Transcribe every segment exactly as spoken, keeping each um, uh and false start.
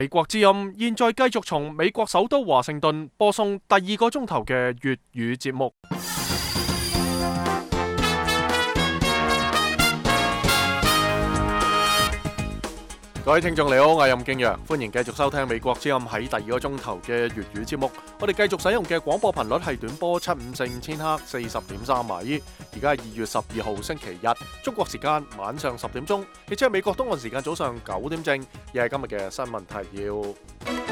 美國之音現在繼續從美國首都華盛頓播送第二個鐘頭嘅粵語節目。各位聽眾你好，我係任敬陽，歡迎繼續收聽美國之音喺第二個鐘頭嘅粵語節目。我哋繼續使用嘅廣播頻率係短波七五四五千赫四十點三米。而家係二月十二號星期日，中國時間晚上十點鐘，亦即係美國東岸時間早上九點正。而係今日嘅新聞提要。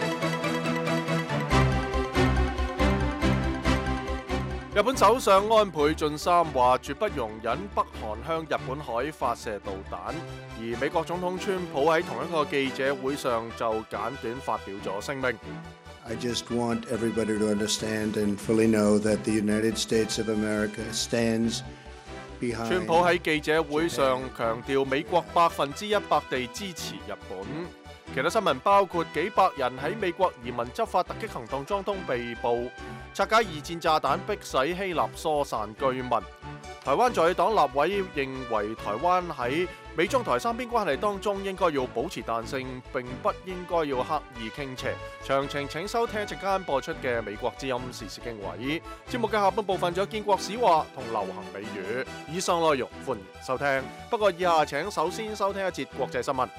日本首相安倍晉三話絕不容忍北韓向日本海發射導彈，而美國總統川普喺同一個記者會上就簡短發表咗聲明。 I just want everybody to understand and fully know that the United States of America stands behind. 川普喺記者會上強調美國百分之一百地支持日本。其他新聞包括幾百人喺美國移民執法突擊行動當中被捕，拆解二戰炸彈迫使希臘疏散居民。台灣在野黨立委認為台灣喺美中台三邊關係當中應該要保持彈性，並不應該要刻意傾斜。詳情請收聽一陣間播出嘅美國之音時事經緯。節目嘅下半部分仲有建國史話同流行美語。以上內容歡迎收聽，不過以下請首先收聽一節國際新聞。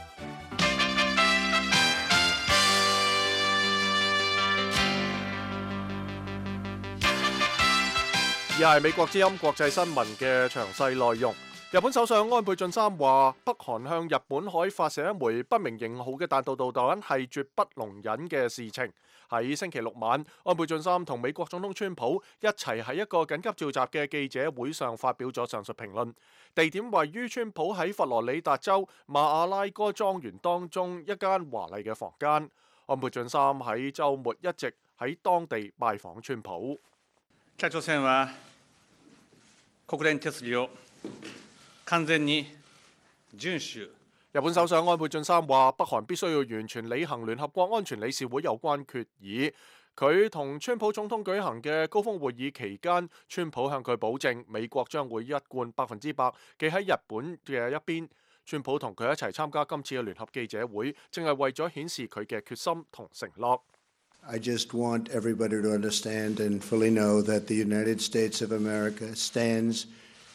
而係美國之音國際新聞嘅詳細內容。日本首相安倍晉三話，北韓向日本海發射一枚不明型號嘅彈道導彈係絕不容忍嘅事情。喺星期六晚，安倍晉三同美國總統川普一齊喺一個緊急召集嘅記者會上發表咗上述評論。地點位於川普喺佛羅里達州馬阿拉哥莊園當中一間華麗嘅房間。安倍晉三喺週末一直喺當地拜訪川普。 北朝鮮は國連決議を完全に遵守。 日本首相安倍晉三話，北韓必須要完全履行聯合國安全理事會有關決議。佢同川普總統舉行嘅高峰會議期間，川普向佢保證，美國將會一貫百分之百企喺日本嘅一邊。川普同佢一齊參加今次嘅聯合記者會，正係為咗顯示佢嘅決心同承諾。 I just want everybody to understand and fully know that the United States of America stands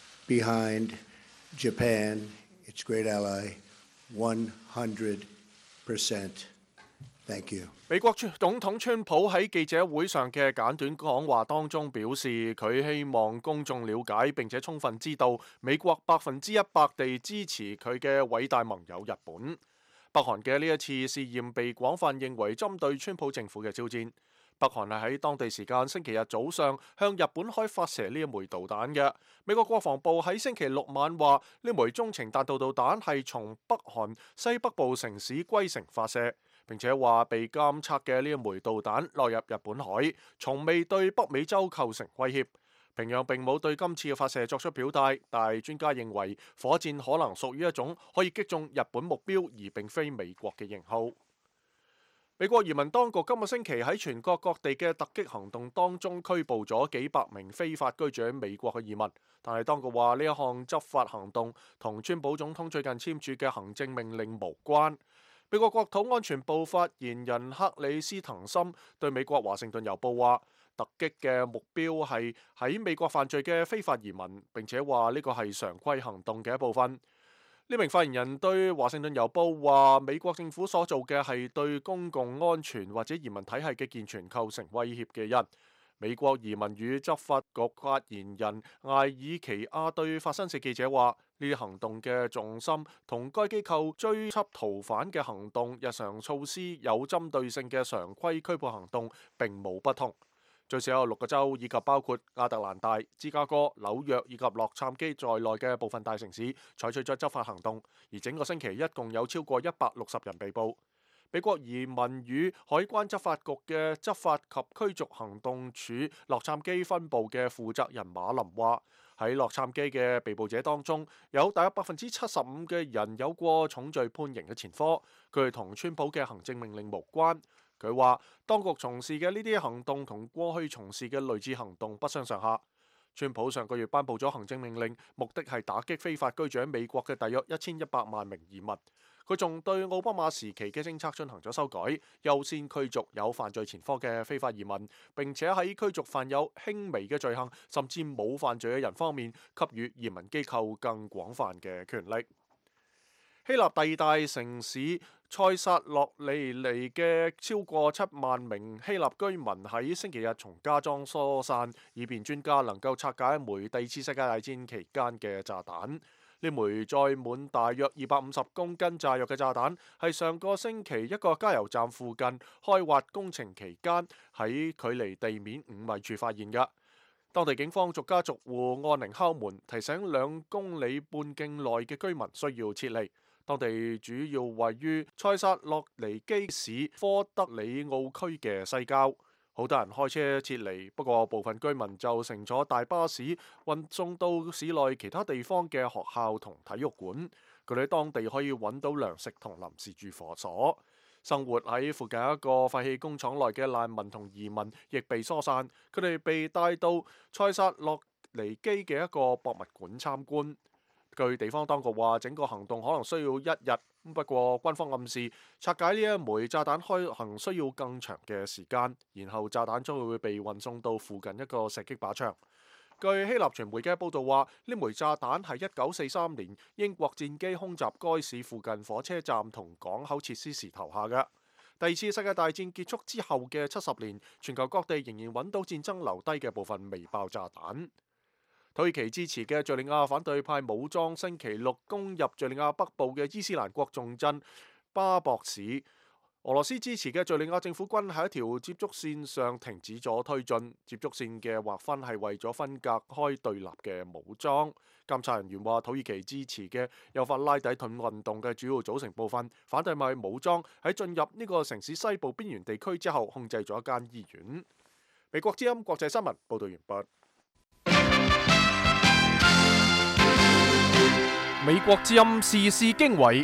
behind Japan, its great ally, one hundred percent. Thank you. 美國總統川普喺記者會上嘅簡短講話當中表示，佢希望公眾了解並且充分知道美國百分之一百地支持佢嘅偉大盟友日本。北韓嘅呢一次試驗被廣泛認為針對川普政府嘅挑戰。北韓係喺當地時間星期日早上向日本海發射呢一枚導彈嘅。美國國防部喺星期六晚話，呢枚中程彈道導彈係從北韓西北部城市龜城發射，並且話被監測嘅呢一枚導彈落入日本海，從未對北美洲構成威脅。平壤並冇對今次嘅發射作出表態，但係專家認為火箭可能屬於一種可以擊中日本目標而並非美國嘅型號。美國移民當局今個星期喺全國各地嘅突擊行動當中拘捕咗幾百名非法居住喺美國嘅移民，但係當局話呢一項執法行動同川普總統最近簽署嘅行政命令無關。美國國土安全部發言人克里斯滕森對美國華盛頓郵報話，突擊嘅目標係喺美國犯罪嘅非法移民，並且話呢個係常規行動嘅一部分。呢名發言人對華盛頓郵報話，美國政府所做嘅係對公共安全或者移民體系嘅健全構成威脅嘅人。美國移民與執法局發言人艾爾奇亞對法新社記者話，呢啲行動嘅重心同該機構追緝逃犯嘅行動日常措施有針對性嘅常規拘捕行動並冇不同。最少有六個州以及包括亞特蘭大、芝加哥、紐約以及洛杉磯在內嘅部分大城市採取咗執法行動，而整個星期一共有超過一百六十人被捕。美國移民與海關執法局嘅執法及驅逐行動處洛杉磯分部嘅負責人馬林話，喺洛杉磯嘅被捕者當中，有大約百分之七十五嘅人有過重罪判刑嘅前科，佢哋同川普嘅行政命令無關。佢話，當局從事嘅呢啲行動同過去從事嘅類似行動不相上下。川普上個月頒布咗行政命令，目的係打擊非法居住喺美國嘅大約一千一百萬名移民。 佢仲對奧巴馬時期嘅政策進行咗修改，優先驅逐有犯罪前科嘅非法移民，並且喺驅逐犯有輕微嘅罪行甚至冇犯罪嘅人方面，給予移民機構更廣泛嘅權力。希臘第二大城市塞薩洛尼尼嘅超過七萬名希臘居民喺星期日從家中疏散，以便專家能夠拆解一枚第二次世界大戰期間嘅炸彈。呢枚載滿大約二百五十公斤炸藥嘅炸彈，係上個星期一個加油站附近開挖工程期間喺距離地面五米處發現嘅。當地警方逐家逐戶按鈴敲門，提醒兩公里半徑內嘅居民需要撤離。當地主要位於塞薩洛尼基市科德里奧區嘅西郊，好多人開車撤離，不過部分居民就乘坐大巴士運送到市內其他地方嘅學校同體育館，佢哋喺當地可以揾到糧食同臨時住所。生活喺附近一個廢棄工廠內嘅難民同移民亦被疏散，佢哋被帶到塞薩洛尼基嘅一個博物館參觀。據地方當局話，整個行動可能需要一日，不過軍方暗示拆解呢一枚炸彈開行需要更長嘅時間，然後炸彈將會被運送到附近一個射擊靶場。據希臘傳媒嘅報導話，呢枚炸彈係一九四三年英國戰機空襲該市附近火車站同港口設施時投下嘅。第二次世界大戰結束之後嘅七十年，全球各地仍然揾到戰爭留低嘅部分未爆炸彈。土耳其支持嘅敘利亞反對派武裝星期六攻入敘利亞北部嘅伊斯蘭國重鎮巴博市。俄羅斯支持嘅敘利亞政府軍喺一條接觸線上停止咗推進。接觸線嘅劃分係為咗分隔開對立嘅武裝。監察人員話，土耳其支持嘅幼發拉底盾運動嘅主要組成部分反對派武裝喺進入呢個城市西部邊緣地區之後，控制咗一間醫院。美國之音國際新聞報道完畢。美國之音時事經緯，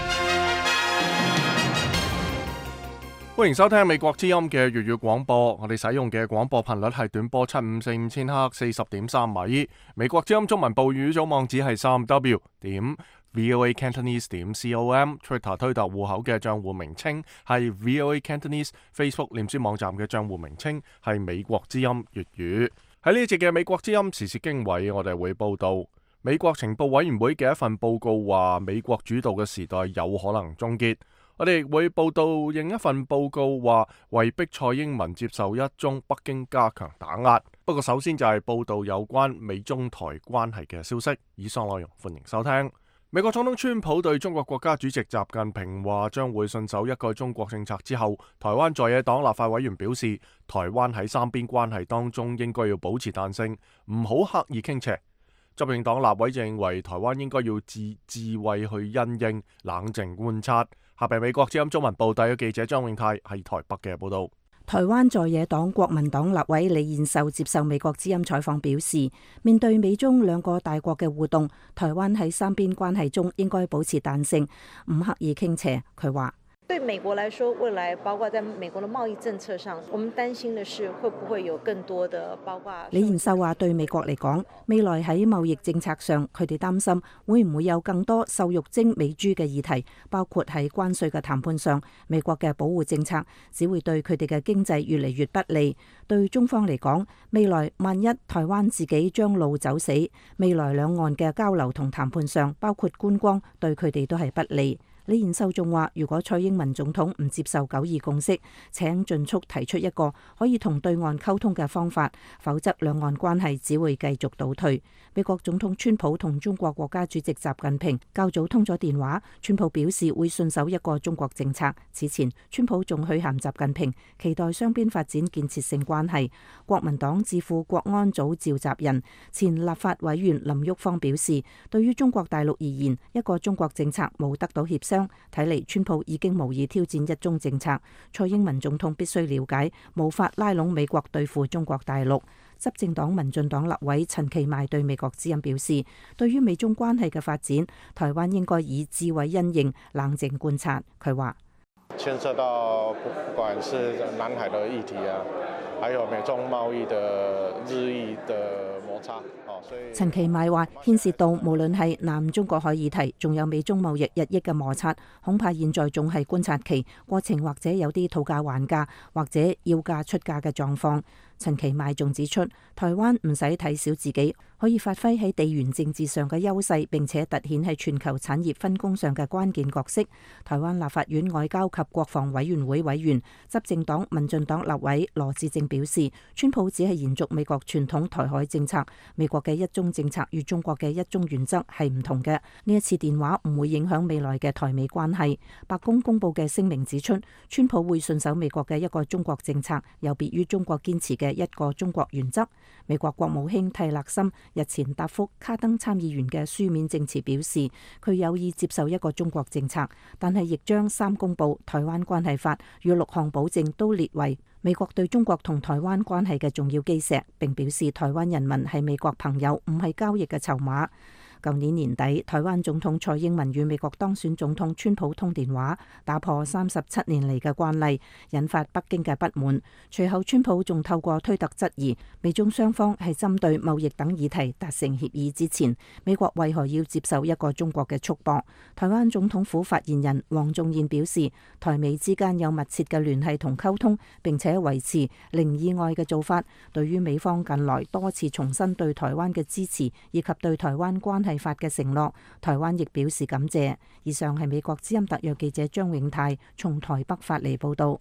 歡迎收聽美國之音嘅粵語廣播。我哋使用嘅廣播頻率係短波七五四五千赫四十點三米。美國之音中文部語組網址係三 w 點 voa cantonese 點 com。Twitter 推特戶口嘅賬戶名稱係 voa cantonese。Facebook 臉書網站嘅賬戶名稱係美國之音粵語。喺呢一節嘅美國之音時事經緯，我哋會報道。美國情報委員會嘅一份報告話，美國主導嘅時代有可能終結。我哋亦會報道另一份報告話，為逼蔡英文接受一宗北京加強打壓。不過首先就係報道有關美中台關係嘅消息。以上內容歡迎收聽。美國總統川普對中國國家主席習近平話將會信守一個中國政策之後，台灣在野黨立法委員表示，台灣喺三邊關係當中應該要保持彈性，唔好刻意傾斜。執政黨立委認為台灣應該要自智慧去因應，冷靜觀察。下邊美國之音中文部第一記者張永泰喺台北嘅報道。 台灣在野黨國民黨立委李彥秀接受美國之音採訪表示，面對美中兩個大國嘅互動，台灣喺三邊關係中應該保持彈性，唔刻意傾斜。佢話： 對美國來說，未來包括在美國的貿易政策上，我們擔心的是會不會有更多的包括。 李彥秀話：對美國嚟講，未來喺貿易政策上，佢哋擔心會唔會有更多瘦肉精美豬嘅議題，包括喺關稅嘅談判上，美國嘅保護政策只會對佢哋嘅經濟越嚟越不利。對中方嚟講，未來萬一台灣自己將路走死，未來兩岸嘅交流同談判上，包括觀光，對佢哋都係不利。李彥秀仲話：如果蔡英文總統唔接受九二共識，請盡速提出一個可以同對岸溝通嘅方法，否則兩岸關係只會繼續倒退。美國總統川普同中國國家主席習近平較早通咗電話，川普表示會信守一個中國政策。此前，川普仲去函習近平，期待雙邊發展建設性關係。國民黨智庫國安組召集人、前立法委員林旭芳表示，對於中國大陸而言，一個中國政策冇得到協商。睇嚟，川普已經無意挑戰一中政策。蔡英文總統必須了解，無法拉攏美國對付中國大陸。執政黨民進黨立委陳其邁對美國之音表示，對於美中關係嘅發展，台灣應該以智慧因應，冷靜觀察。佢話： 牽涉到不不管是南海的議題啊，還有美中貿易的日益的摩摩擦，哦，所以陳其邁話牽涉到無論係南中國海議題，仲有美中貿易日益嘅摩擦，恐怕現在仲係觀察期，過程或者有啲討價還價或者要價出價嘅狀況。陳其邁仲指出，台灣唔使睇小自己，可以發揮喺地緣政治上嘅優勢，並且突顯喺全球產業分工上嘅關鍵角色。台灣立法院外交及國防委員會委員、執政黨民進黨立委羅致政表示，川普只係延續美國傳統台海政策，美國嘅一中政策與中國嘅一中原則係唔同嘅。呢一次電話唔會影響未來嘅台美關係。白宮公佈嘅聲明指出，川普會順守美國嘅一個中國政策，有別於中國堅持嘅一個中國原則。美國國務卿蒂勒森日前答覆卡登參議員嘅書面證詞表示，佢有意接受一個中國政策，但係亦將三公報、台灣關係法與六項保證都列為美國對中國同台灣關係嘅重要基石，並表示台灣人民係美國朋友，唔係交易嘅籌碼。舊年年底，台灣總統蔡英文與美國當選總統川普通電話，打破三十七年嚟嘅慣例，引發北京嘅不滿。隨後，川普仲透過推特質疑美中雙方係針對貿易等議題達成協議之前，美國為何要接受一個中國嘅束縛？台灣總統府發言人黃仲彥表示，台美之間有密切嘅聯繫同溝通，並且維持零意外嘅做法。對於美方近來多次重申對台灣嘅支持，以及對台灣關係法嘅承諾，台灣亦表示感謝。以上係美國之音特約記者張永泰從台北發嚟報道。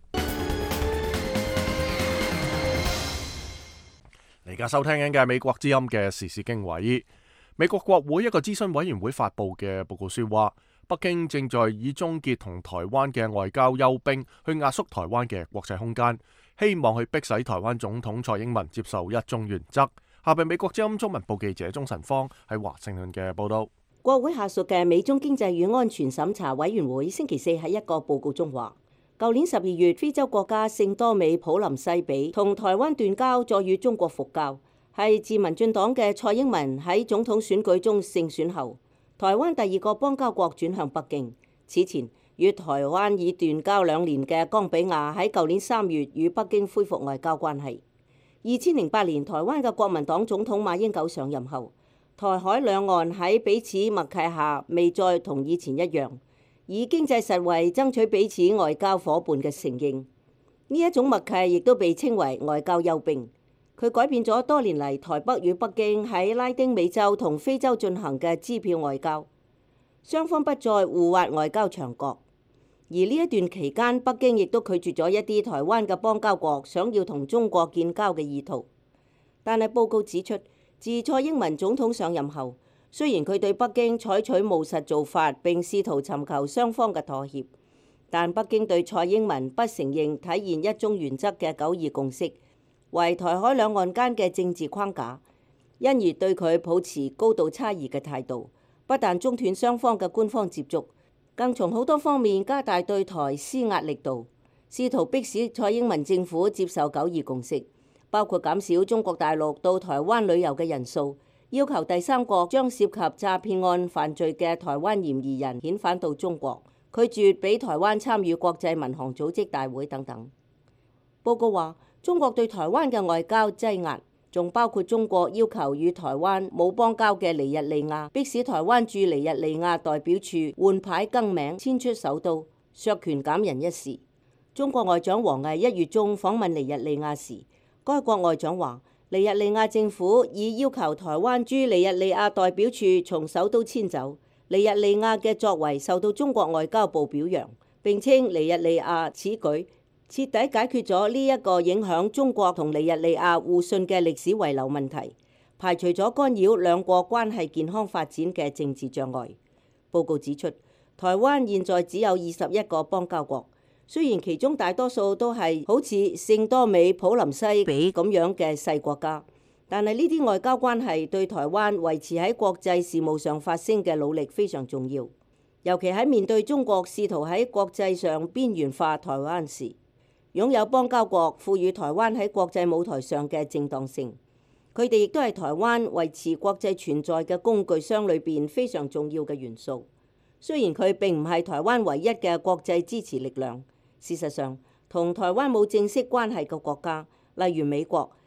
而家收聽緊嘅係美國之音嘅時事經緯。美國國會一個諮詢委員會發布嘅報告書話，北京正在以終結同台灣嘅外交休兵去壓縮台灣嘅國際空間，希望去迫使台灣總統蔡英文接受一中原則。下邊美國之音中文部記者鍾晨芳喺華盛頓嘅報道。 國會下屬嘅美中經濟與安全審查委員會星期四喺一個報告中話，舊年十二月非洲國家聖多美普林西比同台灣斷交，再與中國復交，係自民進黨嘅蔡英文喺總統選舉中勝選後，台灣第二個邦交國轉向北京。此前與台灣已斷交兩年嘅岡比亞喺舊年三月與北京恢復外交關係。二千零八年，台灣嘅國民黨總統馬英九上任後，台海兩岸喺彼此默契下，未再同以前一樣，以經濟實惠爭取彼此外交夥伴嘅承認。呢一種默契亦都被稱為外交休兵。佢改變咗多年嚟台北與北京喺拉丁美洲同非洲進行嘅支票外交，雙方不再互挖外交牆角。而呢一段期間，北京亦都拒絕咗一啲台灣嘅邦交國想要同中國建交嘅意圖。但係報告指出，自蔡英文總統上任後，雖然佢對北京採取務實做法並試圖尋求雙方嘅妥協，但北京對蔡英文不承認體現一中原則嘅九二共識為台海兩岸間嘅政治框架，因而對佢抱持高度差異嘅態度，不但中斷雙方嘅官方接觸，更從好多方面加大對台施壓力度，試圖迫使蔡英文政府接受九二共識，包括減少中國大陸到台灣旅遊嘅人數，要求第三國將涉及詐騙案犯罪嘅台灣嫌疑人遣返到中國，拒絕俾台灣參與國際民航組織大會等等。報告話，中國對台灣嘅外交擠壓，仲包括中國要求與台灣冇邦交嘅尼日利亞，迫使台灣駐尼日利亞代表處換牌更名、遷出首都、削權減人一事。中國外長王毅一月中訪問尼日利亞時，該國外長話，尼日利亞政府已要求台灣駐尼日利亞代表處從首都遷走。尼日利亞嘅作為受到中國外交部表揚，並稱尼日利亞此舉徹底解決咗呢一個影響中國同尼日利亞互信嘅歷史遺留問題，排除咗干擾兩國關係健康發展嘅政治障礙。報告指出，台灣現在只有二十一個邦交國，雖然其中大多數都係好似聖多美普林西比咁樣嘅細國家，但係呢啲外交關係對台灣維持喺國際事務上發聲嘅努力非常重要，尤其喺面對中國試圖喺國際上邊緣化台灣時，擁有邦交國賦予台灣喺國際舞台上嘅正當性，佢哋亦都係台灣維持國際存在嘅工具箱裏邊非常重要嘅元素。雖然佢並唔係台灣唯一嘅國際支持力量，事實上同台灣冇正式關係嘅國家，例如美國，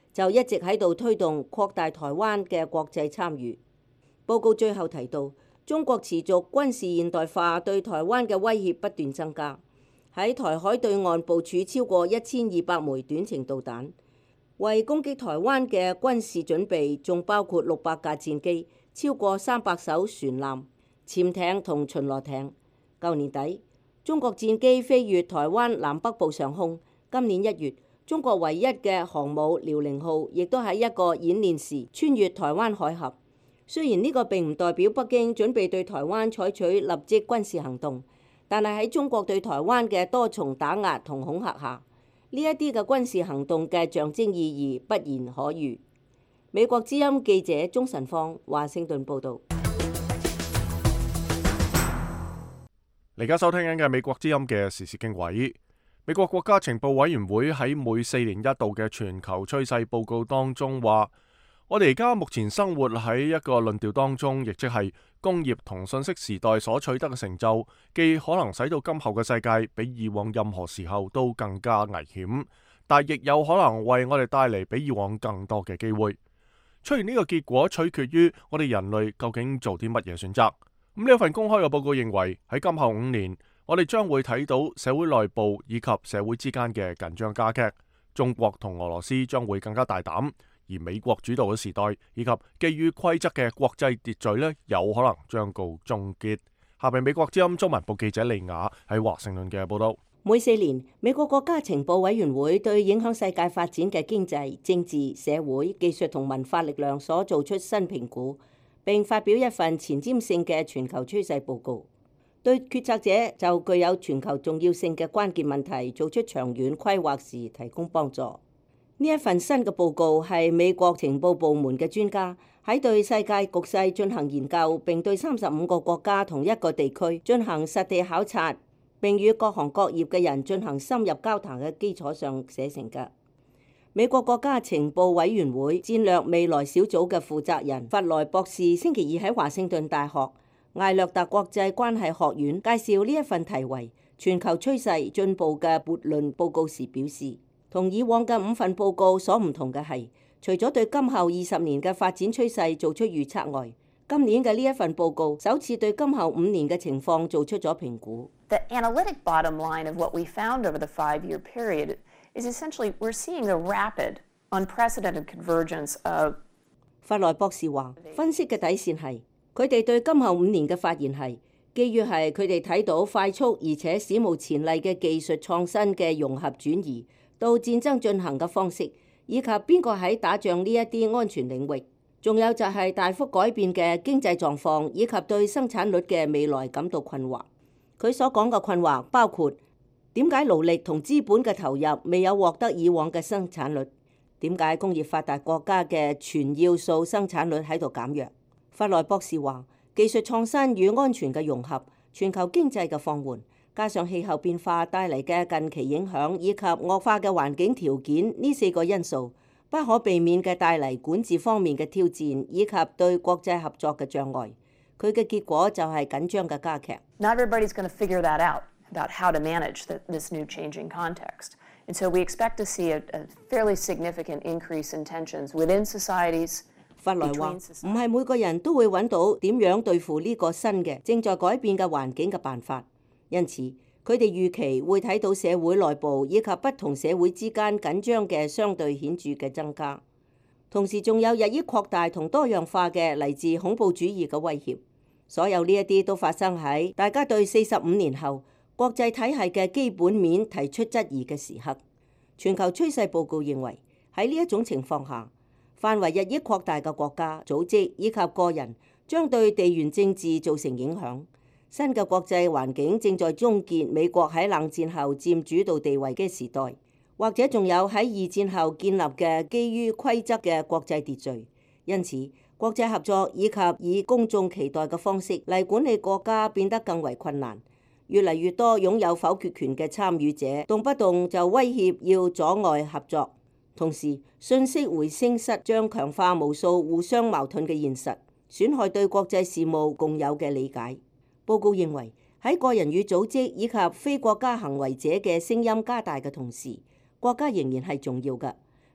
就一直喺度推動擴大台灣嘅國際參與。報告最後提到，中國持續軍事現代化對台灣嘅威脅不斷增加，喺台海對岸部署超過一千二百枚短程導彈，為攻擊台灣嘅軍事準備仲包括六百架戰機、超過三百艘船艦、潛艇同巡邏艇。舊年底，中國戰機飛越台灣南北部上空。今年一月，中國唯一嘅航母遼寧號亦都喺一個演練時穿越台灣海峽。雖然呢個並唔代表北京準備對台灣採取立即軍事行動，但係喺中國對台灣嘅多重打壓同恐嚇下，呢一啲嘅軍事行動嘅象徵意義不言可喻。美國之音記者鍾晨芳華盛頓報導。 而家收聽緊嘅美國之音嘅時事經緯。美國國家情報委員會喺每四年一度嘅全球趨勢報告當中話，我哋而家目前生活喺一個論調當中，亦即係工業同信息時代所取得嘅成就，既可能使到今後嘅世界比以往任何時候都更加危險，但亦有可能為我哋帶嚟比以往更多嘅機會。出現呢個結果取決於我哋人類究竟做啲乜嘢選擇。咁呢一份公開嘅報告認為，喺今後五年，我哋將會睇到社會內部以及社會之間嘅緊張加劇，中國同俄羅斯將會更加大膽，而美國主導嘅時代以及基於規則嘅國際秩序呢，有可能將告終結。下邊美國之音中文部記者利雅喺華盛頓嘅報道。 每四年，美國國家情報委員會對影響世界發展嘅經濟、政治、社會、技術同文化力量所做出新評估，並發表一份前瞻性嘅全球趨勢報告，對決策者就具有全球重要性嘅關鍵問題做出長遠規劃時提供幫助。呢一份新嘅報告係美國情報部門嘅專家喺對世界局勢進行研究，並對三十五個國家同一個地區進行實地考察，並與各行各業嘅人進行深入交談嘅基礎上寫成嘅。美國國家情報委員會戰略未來小組嘅負責人弗萊博士星期二喺華盛頓大學艾略特國際關係學院介紹呢一份題為《全球趨勢進步》嘅悖論報告時表示，同以往嘅五份報告所唔同嘅係，除咗對今後二十年嘅發展趨勢做出預測外，今年嘅呢一份報告首次對今後五年嘅情況做出咗評估。 The analytic bottom line of what we found over the five-year period is essentially we're seeing a rapid, unprecedented convergence of。 弗萊博士話，分析嘅底線係，佢哋對今後五年嘅發現係，基於係佢哋睇到快速而且史無前例嘅技術創新嘅融合轉移到戰爭進行嘅方式，以及邊個喺打仗呢一啲安全領域，仲有就係大幅改變嘅經濟狀況以及對生產率嘅未來感到困惑。佢所講嘅困惑包括點解勞力同資本嘅投入未有獲得以往嘅生產率？點解工業發達國家嘅全要素生產率喺度減弱？弗萊博士話，技術創新與安全嘅融合、全球經濟嘅放緩，加上氣候變化帶嚟嘅近期影響以及惡化嘅環境條件呢四個因素，不可避免嘅帶嚟管治方面嘅挑戰以及對國際合作嘅障礙。佢嘅結果就係緊張嘅加劇。 Not everybody's going to figure that out about how to manage the, this new changing context. And so we expect to see a, a fairly significant increase in tensions within societies. 弗萊話，唔係每個人都會揾到點樣對付呢個新嘅正在改變嘅環境嘅辦法，因此佢哋預期會睇到社會內部以及不同社會之間緊張嘅相對顯著嘅增加，同時仲有日益擴大同多樣化嘅嚟自恐怖主義嘅威脅。所有呢一啲都發生喺大家對四十五年後國際體系嘅基本面提出質疑嘅時刻。全球趨勢報告認為，喺呢一種情況下，範圍日益擴大嘅國家、組織以及個人將對地緣政治造成影響。新嘅國際環境正在終結美國喺冷戰後佔主導地位嘅時代，或者仲有喺二戰後建立嘅基於規則嘅國際秩序。因此，國際合作以及以公眾期待嘅方式嚟管理國家變得更為困難。越嚟越多擁有否決權嘅參與者，動不動就威脅要阻礙合作。同時，信息回聲室將強化無數互相矛盾嘅現實，損害對國際事務共有嘅理解。報告認為，喺個人與組織以及非國家行為者嘅聲音加大嘅同時，國家仍然係重要嘅。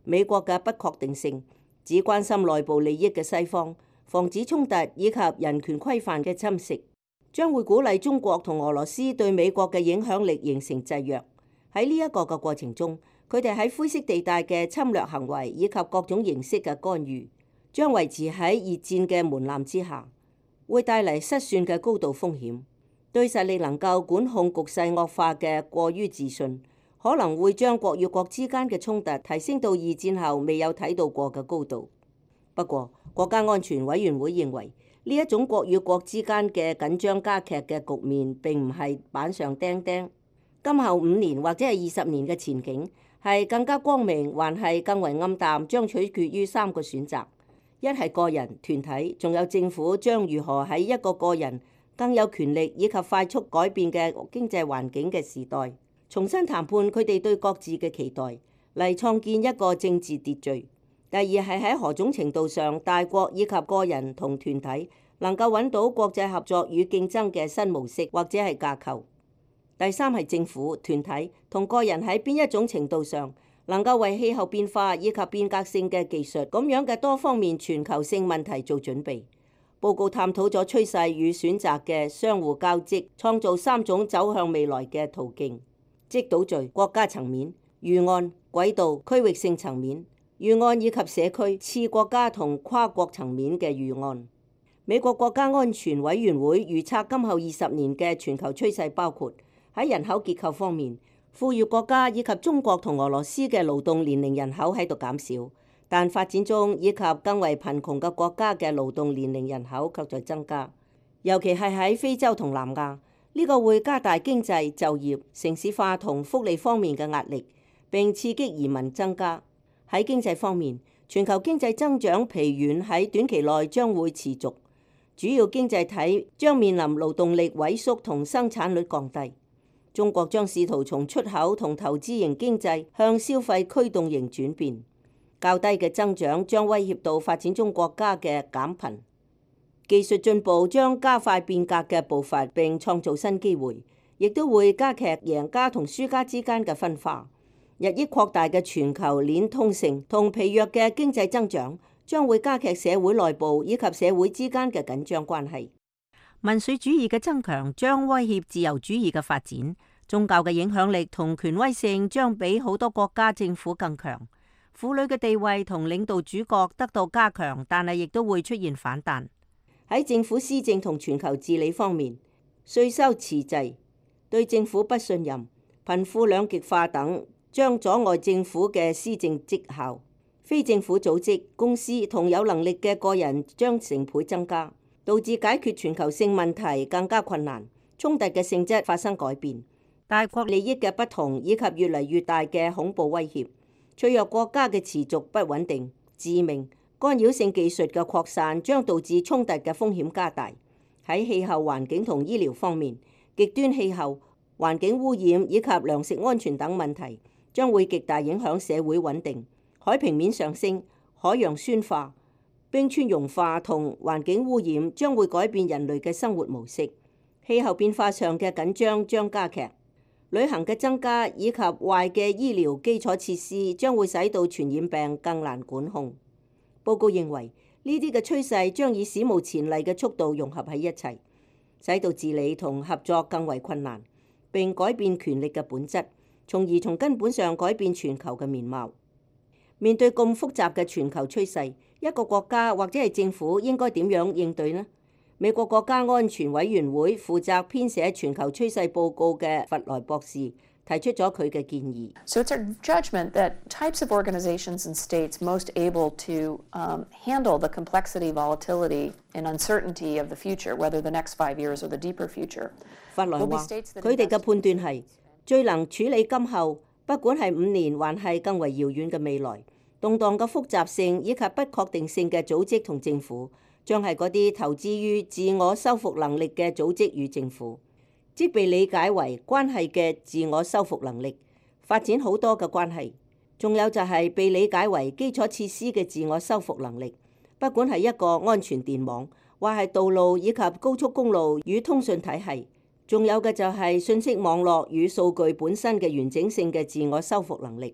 美國嘅不確定性，只關心內部利益嘅西方，防止衝突以及人權規範嘅侵蝕，將會鼓勵中國同俄羅斯對美國嘅影響力形成制約。喺呢一個嘅過程中，佢哋喺灰色地帶嘅侵略行為以及各種形式嘅干預，將維持喺熱戰嘅門檻之下，會帶嚟失算嘅高度風險。對實力能夠管控局勢惡化嘅過於自信，可能會將國與國之間嘅衝突提升到二戰後未有睇到過嘅高度。不過，國家安全委員會認為呢一種國與國之間嘅緊張加劇嘅局面並唔係板上釘釘。今後五年或者係二十年嘅前景係更加光明，還係更為暗淡，將取決於三個選擇：一係個人、團體，仲有政府將如何喺一個個人更有權力以及快速改變嘅經濟環境嘅時代，重新談判佢哋對各自嘅期待，嚟創建一個政治秩序。第二係喺何種程度上，大國以及個人同團體能夠揾到國際合作與競爭嘅新模式或者係架構。第三係政府、團體同個人喺邊一種程度上能夠為氣候變化以及變革性嘅技術咁樣嘅多方面全球性問題做準備。報告探討咗趨勢與選擇嘅相互交織，創造三種走向未來嘅途徑，即島嶼、國家層面、預案、軌道、區域性層面、預案以及社區、次國家同跨國層面嘅預案。美國國家安全委員會預測今後二十年嘅全球趨勢包括喺人口結構方面，富裕國家以及中國同俄羅斯嘅勞動年齡人口喺度減少，但發展中以及更為貧窮嘅國家嘅勞動年齡人口卻在增加，尤其係喺非洲同南亞。呢個會加大經濟、就業、城市化同福利方面嘅壓力，並刺激移民增加。喺經濟方面，全球經濟增長疲軟喺短期內將會持續，主要經濟體將面臨勞動力萎縮同生產率降低。中國將試圖從出口同投資型經濟向消費驅動型轉變，較低嘅增長將威脅到發展中國家嘅減貧。技術進步將加快變革嘅步伐並創造新機會，亦都會加劇贏家同輸家之間嘅分化。日益擴大嘅全球鏈通性同疲弱嘅經濟增長將會加劇社會內部以及社會之間嘅緊張關係。 民粹主義嘅增強將威脅自由主義嘅發展，宗教嘅影響力同權威性將比好多國家政府更強，婦女嘅地位同領導主角得到加強，但係亦都會出現反彈。 喺政府施政同全球治理方面，稅收遲滯、對政府不信任、貧富兩極化等將阻礙政府嘅施政績效。非政府組織、公司同有能力嘅個人將成倍增加，導致解決全球性問題更加困難，衝突嘅性質發生改變，大國利益嘅不同以及越嚟越大嘅恐怖威脅，脆弱國家嘅持續不穩定、致命、干擾性技術嘅擴散將導致衝突嘅風險加大。喺氣候環境同醫療方面，極端氣候、環境污染以及糧食安全等問題將會極大影響社會穩定。海平面上升、海洋酸化、冰川融化同環境污染將會改變人類嘅生活模式。氣候變化上嘅緊張將加劇，旅行嘅增加以及壞嘅醫療基礎設施將會使到傳染病更難管控。報告認為呢啲嘅趨勢將以史無前例嘅速度融合喺一齊，使到治理同合作更為困難，並改變權力嘅本質，從而從根本上改變全球嘅面貌。面對咁複雜嘅全球趨勢，一個國家或者係政府應該點樣應對呢？美國國家安全委員會負責編寫全球趨勢報告嘅弗萊博士提出咗佢嘅建議。 So it's our judgment that types of organizations and states most able to um, handle the complexity, volatility, and uncertainty of the future, whether the next five years or the deeper future. 弗萊話：佢哋嘅判斷係最能處理今後，不管係五年還係更為遙遠嘅未來，動盪嘅複雜性以及不確定性嘅組織同政府，將係嗰啲投資於自我修復能力嘅組織與政府，即被理解為關係嘅自我修復能力，發展好多嘅關係。仲有就係被理解為基礎設施嘅自我修復能力，不管係一個安全電網，或係道路以及高速公路與通訊體系。仲有嘅就係信息網絡與數據本身嘅完整性嘅自我修復能力。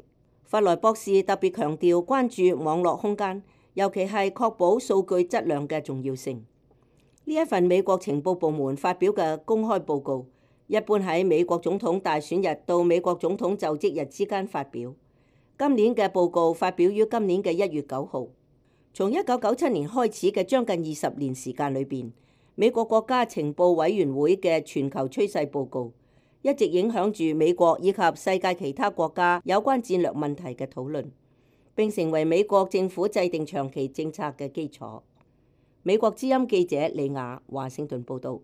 弗萊博士特別強調關注網絡空間，尤其係確保數據質量嘅重要性。呢一份美國情報部門發表嘅公開報告，一般喺美國總統大選日到美國總統就職日之間發表。今年嘅報告發表於今年嘅一月九號。從一九九七年開始嘅將近二十年時間裏邊，美國國家情報委員會嘅全球趨勢報告一直影響住美國以及世界其他國家有關戰略問題嘅討論，並成為美國政府制定長期政策嘅基礎。美國之音記者李雅華盛頓報導。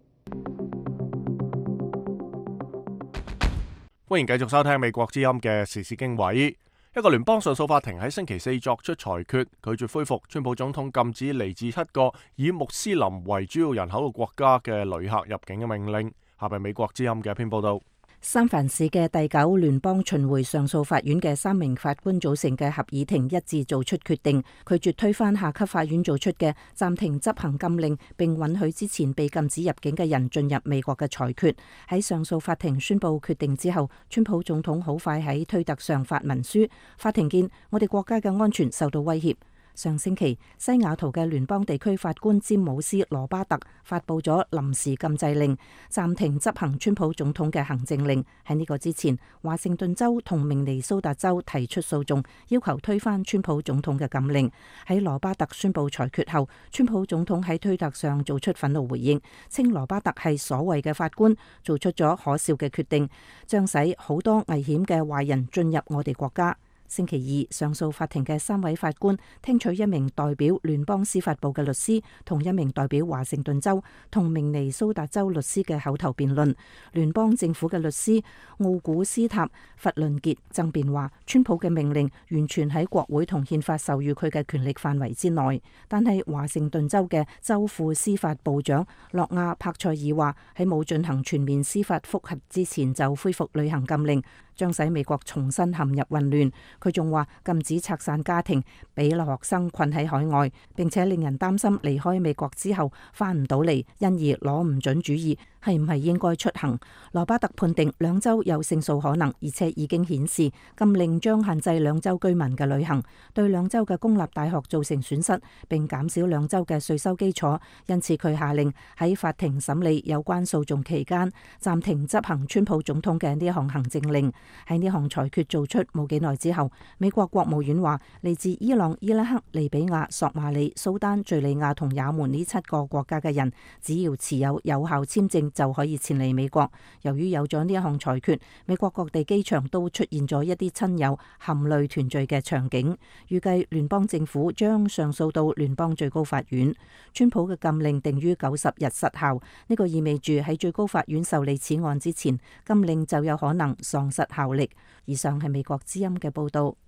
歡迎繼續收聽美國之音嘅時事經緯。一個聯邦上訴法庭喺星期四作出裁決，拒絕恢復川普總統禁止嚟自七個以穆斯林為主要人口嘅國家嘅旅客入境嘅命令。下邊美國之音嘅一篇報道。 三藩市嘅第九聯邦巡迴上訴法院嘅三名法官組成嘅合議庭一致做出決定，拒絕推翻下級法院做出嘅暫停執行禁令，並允許之前被禁止入境嘅人進入美國嘅裁決。喺上訴法庭宣布決定之後，川普總統好快喺推特上發文書，法庭見我哋國家嘅安全受到威脅。上星期，西雅圖嘅聯邦地區法官詹姆斯羅巴特發布咗臨時禁制令，暫停執行川普總統嘅行政令。喺呢個之前，華盛頓州同明尼蘇達州提出訴訟，要求推翻川普總統嘅禁令。喺羅巴特宣布裁決後，川普總統喺推特上做出憤怒回應，稱羅巴特係所謂嘅法官做出咗可笑嘅決定，將使好多危險嘅壞人進入我哋國家。星期二，上訴法庭嘅三位法官聽取一名代表聯邦司法部嘅律師同一名代表華盛頓州同明尼蘇達州律師嘅口頭辯論。聯邦政府嘅律師奧古斯塔弗倫傑爭辯話，川普嘅命令完全喺國會同憲法授予佢嘅權力範圍之內，但係華盛頓州嘅州副司法部長諾亞帕塞爾話，喺冇進行全面司法覆核之前就恢復履行禁令，將使美國重新陷入混亂。佢仲話禁止拆散家庭，俾留學生困喺海外，並且令人擔心離開美國之後翻唔到嚟，因而攞唔準主意係唔係應該出行。羅巴特判定兩州有勝訴可能，而且已經顯示禁令將限制兩州居民嘅旅行，對兩州嘅公立大學造成損失，並減少兩州嘅稅收基礎。因此佢下令喺法庭審理有關訴訟期間暫停執行川普總統嘅呢項行政令。喺呢項裁決做出冇幾耐之後，美國國務院話，嚟自伊朗、伊拉克、利比亞、索馬里、蘇丹、敘利亞同也門呢七個國家嘅人，只要持有有效簽證就可以前嚟美國。由於有咗呢一項裁決，美國各地機場都出現咗一啲親友含淚團聚嘅場景。預計聯邦政府將上訴到聯邦最高法院。川普嘅禁令定於九十日失效，呢個意味住喺最高法院受理此案之前，禁令就有可能喪失效力。以上係美國之音嘅報道。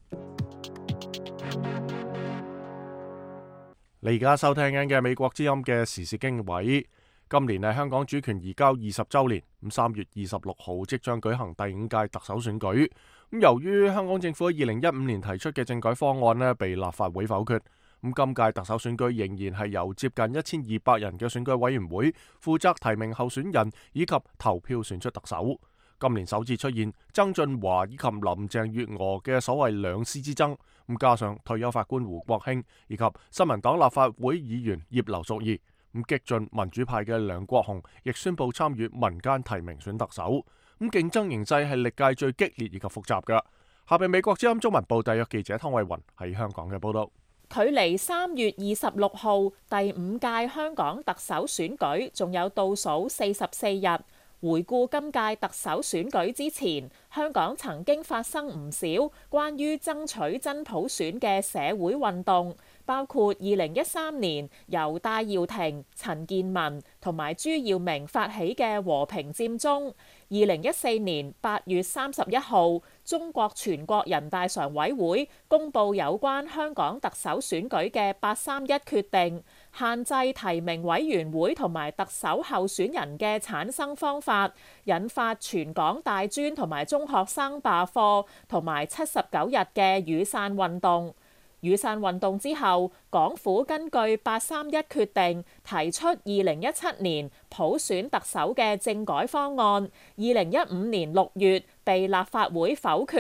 你而家收聽緊嘅美國之音嘅時事經緯。今年係香港主權移交二十週年，咁三月二十六號即將舉行第五屆特首選舉。咁由於香港政府喺二零一五年提出嘅政改方案呢被立法會否決，咁今屆特首選舉仍然係由接近一千二百人嘅選舉委員會負責提名候選人以及投票選出特首。今年首次出現曾俊華以及林鄭月娥嘅所謂兩師之爭，咁加上退休法官胡國興以及新民黨立法會議員葉劉淑儀，咁激進民主派嘅梁國雄亦宣布參與民間提名選特首，咁競爭形勢係歷屆最激烈以及複雜嘅。下邊美國之音中文部特約記者湯慧雲喺香港嘅報道。 距離三月二十六號第五屆香港特首選舉仲有倒數四十四日。回顧今屆特首選舉之前，香港曾經發生唔少關於爭取真普選嘅社會運動，包括二零一三年由戴耀廷、陳健民同埋朱耀明發起嘅和平佔中；二零一四年八月三十一號，中國全國人大常委會公佈有關香港特首選舉嘅八三一決定，限制提名委員會同埋特首候選人嘅產生方法，引發全港大專同埋中學生罷課同埋七十九日嘅雨傘運動。雨傘運動之後，港府根據八三一決定提出二零一七年普選特首嘅政改方案，二零一五年六月被立法會否決。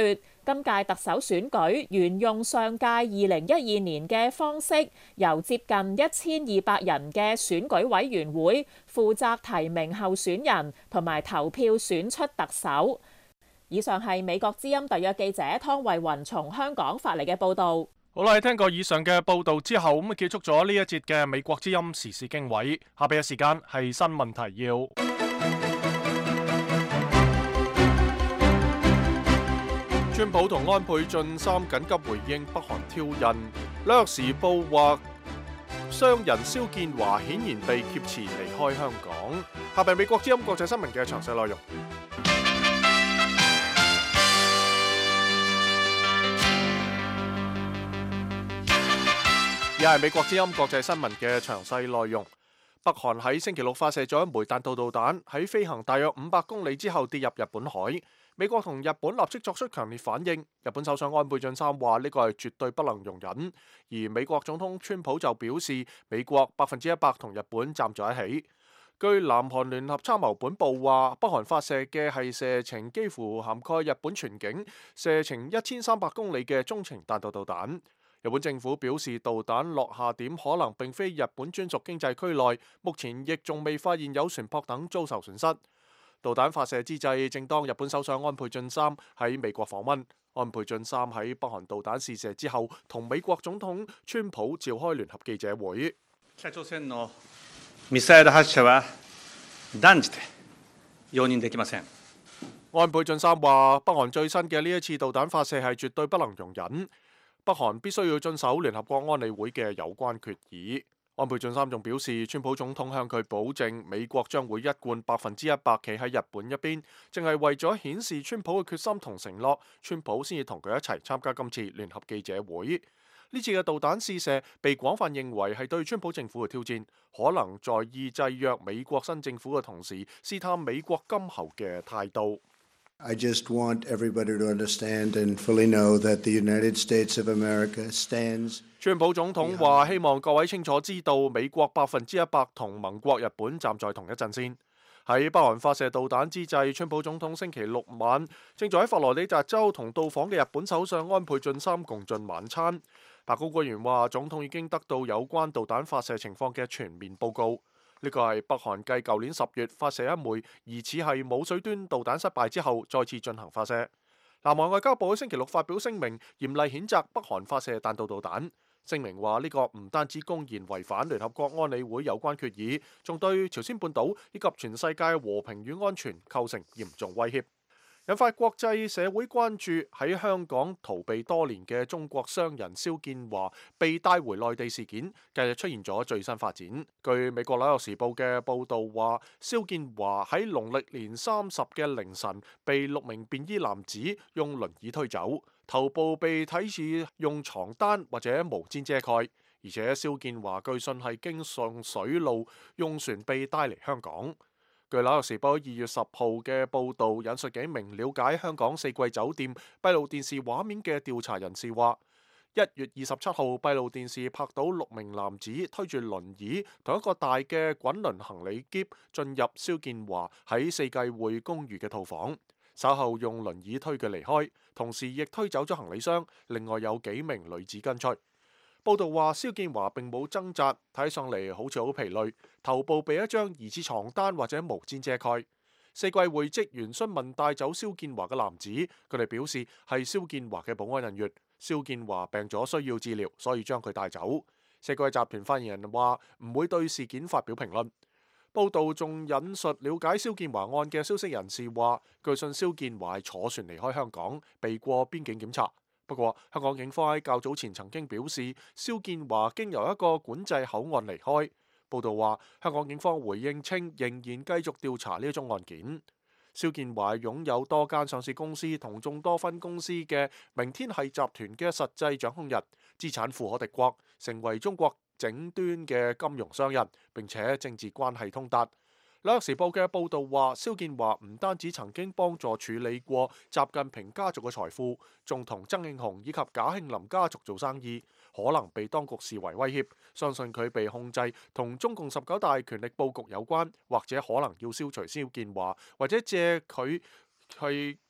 今屆特首選舉沿用上屆二零一二年嘅方式，由接近一千二百人嘅選舉委員會負責提名候選人同埋投票選出特首。以上係美國之音特約記者湯慧雲從香港發嚟嘅報導。 好啦，聽過以上嘅報導之後，咁啊結束咗呢一節嘅美國之音時事經緯。下邊嘅時間係新聞提要。川普同安倍晉三緊急回應北韓挑釁。紐約時報話，商人蕭建華顯然被挾持離開香港。下邊美國之音國際新聞嘅詳細內容。而係美國之音國際新聞嘅詳細內容。北韓喺星期六發射咗一枚彈道導彈，喺飛行大約五百公里之後跌入日本海。美國同日本立即作出強烈反應。日本首相安倍晉三話呢個係絕對不能容忍，而美國總統川普就表示美國百分之一百同日本站在一起。據南韓聯合參謀本部話，北韓發射嘅係射程幾乎涵蓋日本全境、射程一千三百公里嘅中程彈道導彈。日本政府表示，導彈落下點可能並非日本專屬經濟區內，目前亦仲未發現有船舶等遭受損失。導彈發射之際，正當日本首相安倍晉三喺美國訪問。安倍晉三喺北韓導彈試射之後，同美國總統川普召開聯合記者會。 北朝鮮のミサイル発射は斷じて容認できません。 安倍晉三話：北韓最新嘅呢一次導彈發射係絕對不能容忍。北韓必須要遵守聯合國安理會嘅有關決議。安倍晉三仲表示，川普總統向佢保證，美國將會一貫百分之一百企喺日本一邊，淨係為咗顯示川普嘅決心同承諾，川普先至同佢一齊參加今次聯合記者會。呢次嘅導彈試射被廣泛認為係對川普政府嘅挑戰，可能在意制約美國新政府嘅同時，試探美國今後嘅態度。 I just want everybody to understand and fully know that the United States of America stands. 川普總統話：希望各位清楚知道，美國百分之一百同盟國日本站在同一陣線。喺北韓發射導彈之際，川普總統星期六晚正在喺佛羅里達州同到訪嘅日本首相安倍晉三共進晚餐。白宮官員話，總統已經得到有關導彈發射情況嘅全面報告。呢個係北韓繼舊年十月發射一枚疑似係冇水端導彈失敗之後，再次進行發射。南韓外交部喺星期六發表聲明，嚴厲譴責北韓發射彈道導彈。聲明話呢個唔單止公然違反聯合國安理會有關決議，仲對朝鮮半島以及全世界和平與安全構成嚴重威脅，引發國際社會關注。喺香港逃避多年嘅中國商人蕭建華被帶回內地事件，近日出現咗最新發展。據美國紐約時報嘅報導話，蕭建華喺農曆年三十嘅凌晨被六名便衣男子用輪椅推走，頭部被睇似用床單或者毛氈遮蓋，而且蕭建華據信係經上水路用船被帶嚟香港。據紐約時報二月十號嘅報導，引述幾名了解香港四季酒店閉路電視畫面嘅調查人士話，一月二十七號閉路電視拍到六名男子推住輪椅同一個大嘅滾輪行李篋進入蕭建華喺四季匯公寓嘅套房，稍後用輪椅推佢離開，同時亦推走咗行李箱，另外有幾名女子跟隨。報道話，蕭建華並冇掙扎，睇上嚟好似好疲累，頭部被一張疑似床單或者毛氈遮蓋。四季匯職員詢問帶走蕭建華嘅男子，佢哋表示係蕭建華嘅保安人員。蕭建華病咗需要治療，所以將佢帶走。四季集團發言人話唔會對事件發表評論。報道仲引述了解蕭建華案嘅消息人士話，據信蕭建華坐船離開香港，避過邊境檢查。不過，香港警方喺較早前曾經表示，蕭建華經由一個管制口岸離開。報道話，香港警方回應稱，仍然繼續調查呢一宗案件。蕭建華擁有多間上市公司同眾多分公司嘅明天系集團嘅實際掌控人，資產富可敵國，成為中國頂端嘅金融商人，並且政治關係通達。紐約時報嘅報導話，蕭建華唔單止曾經幫助處理過習近平家族嘅財富，仲同曾慶紅以及賈慶林家族做生意，可能被當局視為威脅。相信佢被控制同中共十九大權力佈局有關，或者可能要消除蕭建華，或者借佢去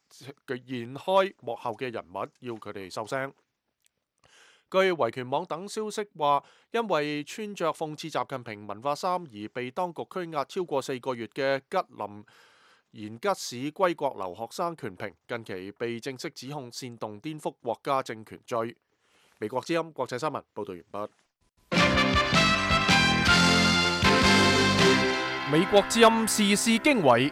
延開幕後嘅人物，要佢哋收聲。據維權網等消息話，因為穿着諷刺習近平文化衫而被當局拘押超過四個月嘅吉林延吉市歸國留學生權平，近期被正式指控煽動顛覆國家政權罪。美國之音國際新聞報道完畢。美國之音時事經緯。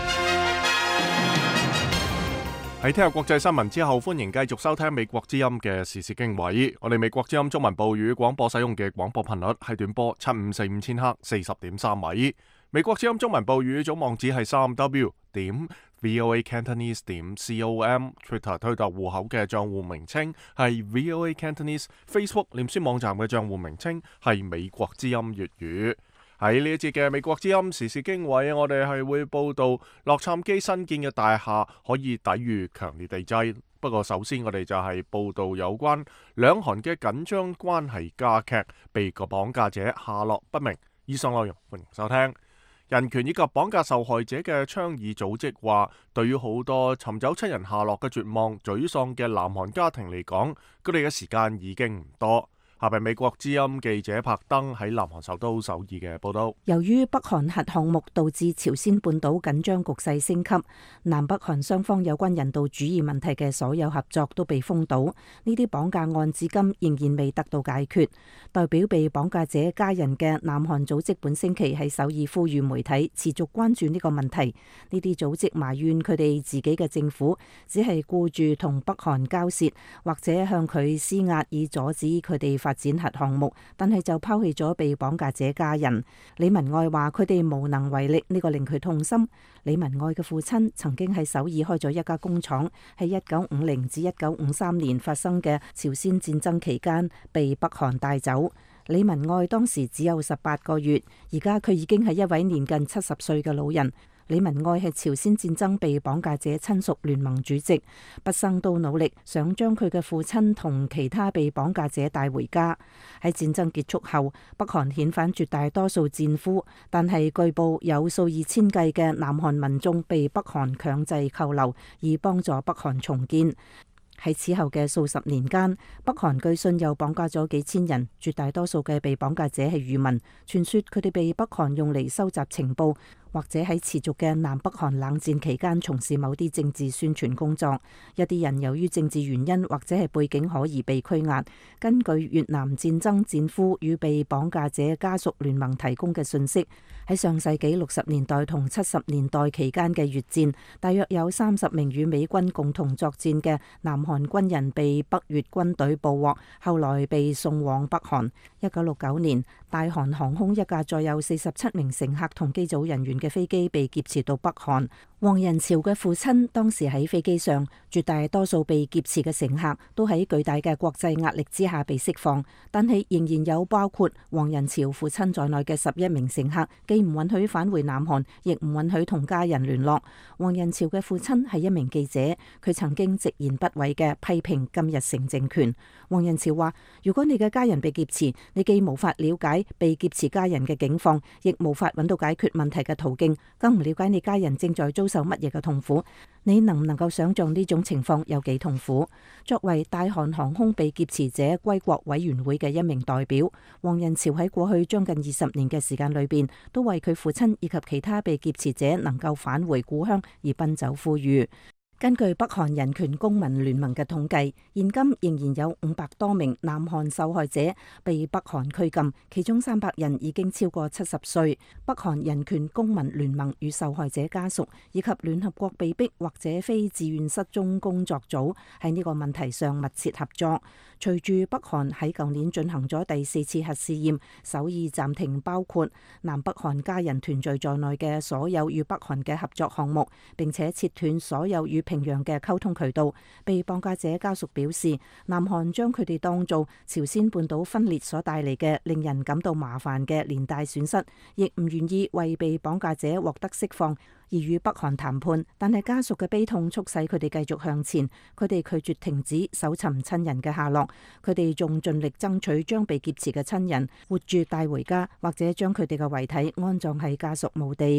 喺聽日國際新聞之後，歡迎繼續收聽美國之音嘅時事經緯。我哋美國之音中文部語廣播使用嘅廣播頻率係短波七五四五千赫四十點三米。美國之音中文部語總網址係三 w 點 voa cantonese 點 com。Twitter 推特戶口嘅賬戶名稱係 voa cantonese。Facebook 臉書網站嘅賬戶名稱係美國之音粵語。喺呢一節嘅美國之音時事經緯，我哋係會報道洛杉磯新建嘅大廈可以抵禦強烈地震。不過首先我哋就係報道有關兩韓嘅緊張關係加劇，被個綁架者下落不明。以上內容歡迎收聽。人權以及綁架受害者嘅倡議組織話，對於好多尋找親人下落嘅絕望、沮喪嘅南韓家庭嚟講，佢哋嘅時間已經唔多。下邊美國之音記者柏登喺南韓首都首爾嘅報道。 由於北韓核項目導致朝鮮半島緊張局勢升級，南北韓雙方有關人道主義問題嘅所有合作都被封堵。呢啲綁架案至今仍然未得到解決。代表被綁架者家人嘅南韓組織本星期喺首爾呼籲媒體持續關注呢個問題。呢啲組織埋怨佢哋自己嘅政府只係顧住同北韓交涉，或者向佢施壓以阻止佢哋發展核項目，但係就拋棄咗被綁架者家人。李文愛話佢哋無能為力，呢個令佢痛心。李文愛嘅父親曾經喺首爾開咗一家工廠，喺一九五零至一九五三年發生嘅朝鮮戰爭期間被北韓帶走。李文愛當時只有十八個月，而家佢已經係一位年近七十歲嘅老人。李文愛係朝鮮戰爭被綁架者親屬聯盟主席，畢生都努力想將佢嘅父親同其他被綁架者帶回家。喺戰爭結束後，北韓遣返絕大多數戰俘，但係據報有數以千計嘅南韓民眾被北韓強制扣留，以幫助北韓重建。喺此後嘅數十年間，北韓據信又綁架咗幾千人，絕大多數嘅被綁架者係漁民，傳說佢哋被北韓用嚟收集情報，或者喺持續嘅南北韓冷戰期間從事某啲政治宣傳工作。一啲人由於政治原因或者係背景可疑被拘押。根據越南戰爭戰俘與被綁架者家屬聯盟提供嘅信息，喺上世紀六十年代同七十年代期間嘅越戰，大約有三十名與美軍共同作戰嘅南韓軍人被北越軍隊捕獲，後來被送往北韓。一九六九年，大韓航空一架載有四十七名乘客同機組人員嘅飛機被劫持到北韓。黃仁朝嘅父親當時喺飛機上，絕大多數被劫持嘅乘客都喺巨大嘅國際壓力之下被釋放，但係仍然有包括黃仁朝父親在內嘅十一名乘客，既唔允許返回南韓，亦唔允許同家人聯絡。黃仁朝嘅父親係一名記者，佢曾經直言不諱嘅批評金日成政權。黃仁朝話：如果你嘅家人被劫持，你既無法了解被劫持家人嘅境況，亦無法揾到解決問題嘅途徑，更唔了解你家人正在遭受乜嘢嘅痛苦。你能唔能夠想象呢種情況有幾痛苦？作為大韓航空被劫持者歸國委員會嘅一名代表，黃仁朝喺過去將近二十年嘅時間裏邊，都為佢父親以及其他被劫持者能夠返回故鄉而奔走呼籲。根據北韓人權公民聯盟嘅統計，現今仍然有五百多名南韓受害者被北韓拘禁，其中三百人已經超過七十歲。北韓人權公民聯盟與受害者家屬以及聯合國被逼或者非自願失蹤工作組喺呢個問題上密切合作。隨住北韓喺舊年進行咗第四次核試驗，首爾暫停包括南北韓家人團聚在內嘅所有與北韓嘅合作項目，並且切斷所有與平壤嘅溝通渠道。被綁架者家屬表示，南韓將佢哋當做朝鮮半島分裂所帶嚟嘅令人感到麻煩嘅連帶損失，亦唔願意為被綁架者獲得釋放而與北韓談判。但係家屬嘅悲痛促使佢哋繼續向前，佢哋拒絕停止搜尋親人嘅下落，佢哋仲盡力爭取將被劫持嘅親人活住帶回家，或者將佢哋嘅遺體安葬喺家屬墓地。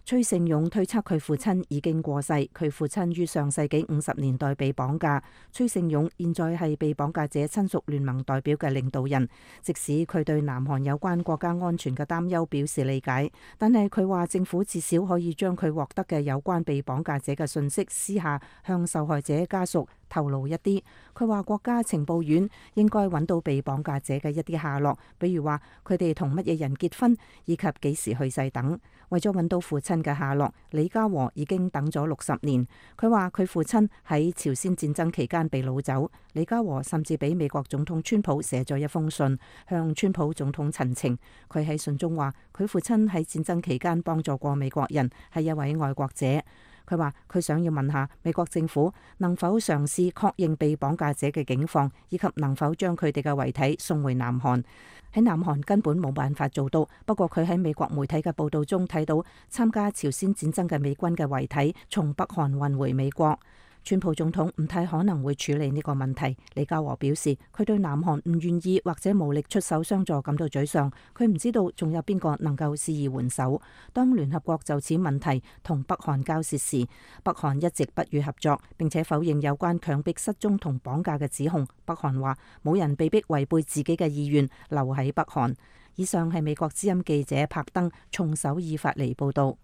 崔勝勇推測佢父親已經過世，佢父親於上世紀五十年代被綁架。崔勝勇現在係被綁架者親屬聯盟代表嘅領導人，即使佢對南韓有關國家安全嘅擔憂表示理解，但係佢話政府至少可以將佢獲得嘅有關被綁架者嘅信息私下向受害者家屬透露一啲。佢話國家情報院應該揾到被綁架者嘅一啲下落，比如話佢哋同乜嘢人結婚，以及幾時去世等。為咗揾到父親嘅下落，李家和已經等咗六十年。佢話佢父親喺朝鮮戰爭期間被擄走。李家和甚至俾美國總統川普寫咗一封信，向川普總統陳情。佢喺信中話佢父親喺戰爭期間幫助過美國人，係一位愛國者。佢話佢想要問下美國政府能否嘗試確認被綁架者嘅境況，以及能否將佢哋嘅遺體送回南韓。喺南韓根本冇辦法做到，不過佢喺美國媒體嘅報道中睇到參加朝鮮戰爭嘅美軍嘅遺體從北韓運回美國。川普總統唔太可能會處理呢個問題。李家和表示，佢對南韓唔願意或者無力出手相助感到沮喪。佢唔知道仲有邊個能夠施以援手。當聯合國就此問題同北韓交涉時，北韓一直不予合作，並且否認有關強迫失蹤同綁架嘅指控。北韓話冇人被逼違背自己嘅意願留喺北韓。以上係美國之音記者柏登從首爾發嚟報導。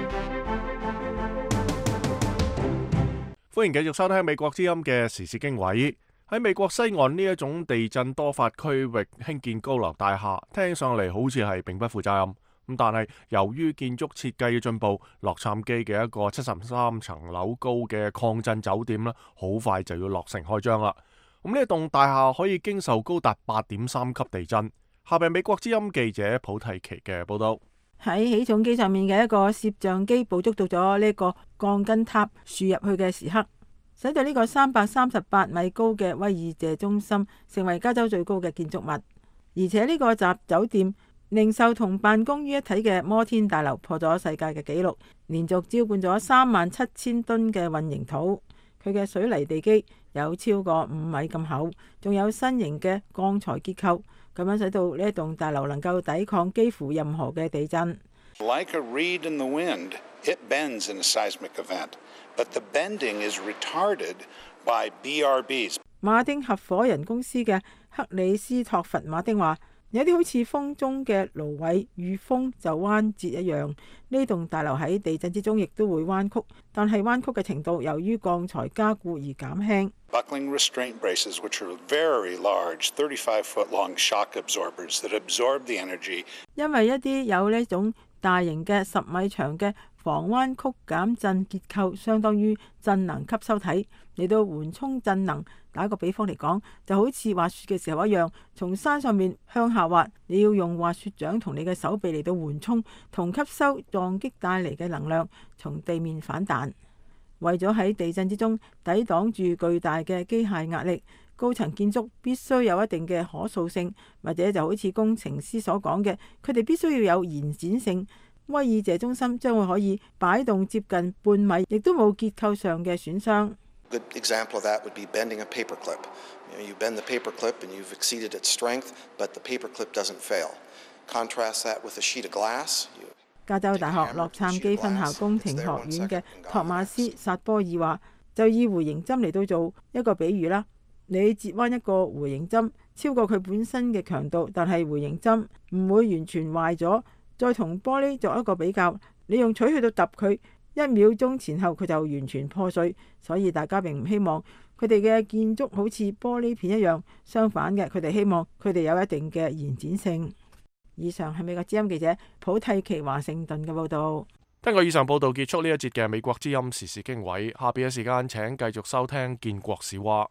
歡迎繼續收聽美國之音嘅時事經緯。喺美國西岸呢一種地震多發區域興建高樓大廈，聽上嚟好似係並不負責任。咁但係由於建築設計嘅進步，洛杉磯嘅一個七十三層樓高嘅抗震酒店呢，好快就要落成開張啦。咁呢一棟大廈可以經受高達八點三級地震。下邊美國之音記者普蒂奇嘅報道。 喺起重機上面嘅一個攝像機捕捉到咗呢個鋼筋塔豎入去嘅時刻，使到呢個三百三十八米高嘅威爾謝中心成為加州最高嘅建築物。而且呢個集酒店、零售同辦公於一體嘅摩天大樓破咗世界嘅紀錄，連續澆灌咗三萬七千噸嘅混凝土。佢嘅水泥地基有超過五米咁厚，仲有新型嘅鋼材結構，咁樣使到呢一棟大樓能夠抵抗幾乎任何嘅地震。 Like a reed in the wind, it bends in a seismic event, but the bending is retarded by B R Bs. 馬丁合夥人公司嘅克里斯托弗馬丁話：有啲好似風中嘅蘆葦遇風就彎折一樣，呢棟大樓喺地震之中亦都會彎曲，但係彎曲嘅程度由於鋼材加固而減輕。 Buckling restraint braces, which are very large, thirty-five foot long shock absorbers that absorb the energy. 因為一啲有呢種大型嘅十米長嘅防彎曲減震結構，相當於震能吸收體嚟到緩衝震能。打個比方嚟講，就好似滑雪嘅時候一樣，從山上面向下滑，你要用滑雪杖同你嘅手臂嚟到緩衝同吸收撞擊帶嚟嘅能量，從地面反彈。為咗喺地震之中抵擋住巨大嘅機械壓力，高層建築必須有一定嘅可塑性，或者就好似工程師所講嘅，佢哋必須要有延展性。威爾謝中心將會可以擺動接近半米，亦都冇結構上嘅損傷。 Good example of that would be bending a paperclip. You know, you bend the paperclip and you've exceeded its strength, but the paperclip doesn't fail. Contrast that with a sheet of glass. 加州大學洛杉磯分校工程學院嘅托馬斯薩波爾話：就以回形針嚟到做一個比喻啦。你折彎一個回形針，超過佢本身嘅強度，但係回形針唔會完全壞咗。再同玻璃作一個比較，你用錘去到揼佢，一秒鐘前後佢就完全破碎。所以大家並唔希望佢哋嘅建築好似玻璃片一樣，相反嘅，佢哋希望佢哋有一定嘅延展性。以上係美國之音記者普蒂奇華盛頓嘅報道。 聽過以上報道，結束呢一節嘅美國之音時事經緯。下邊嘅時間請繼續收聽建國史話。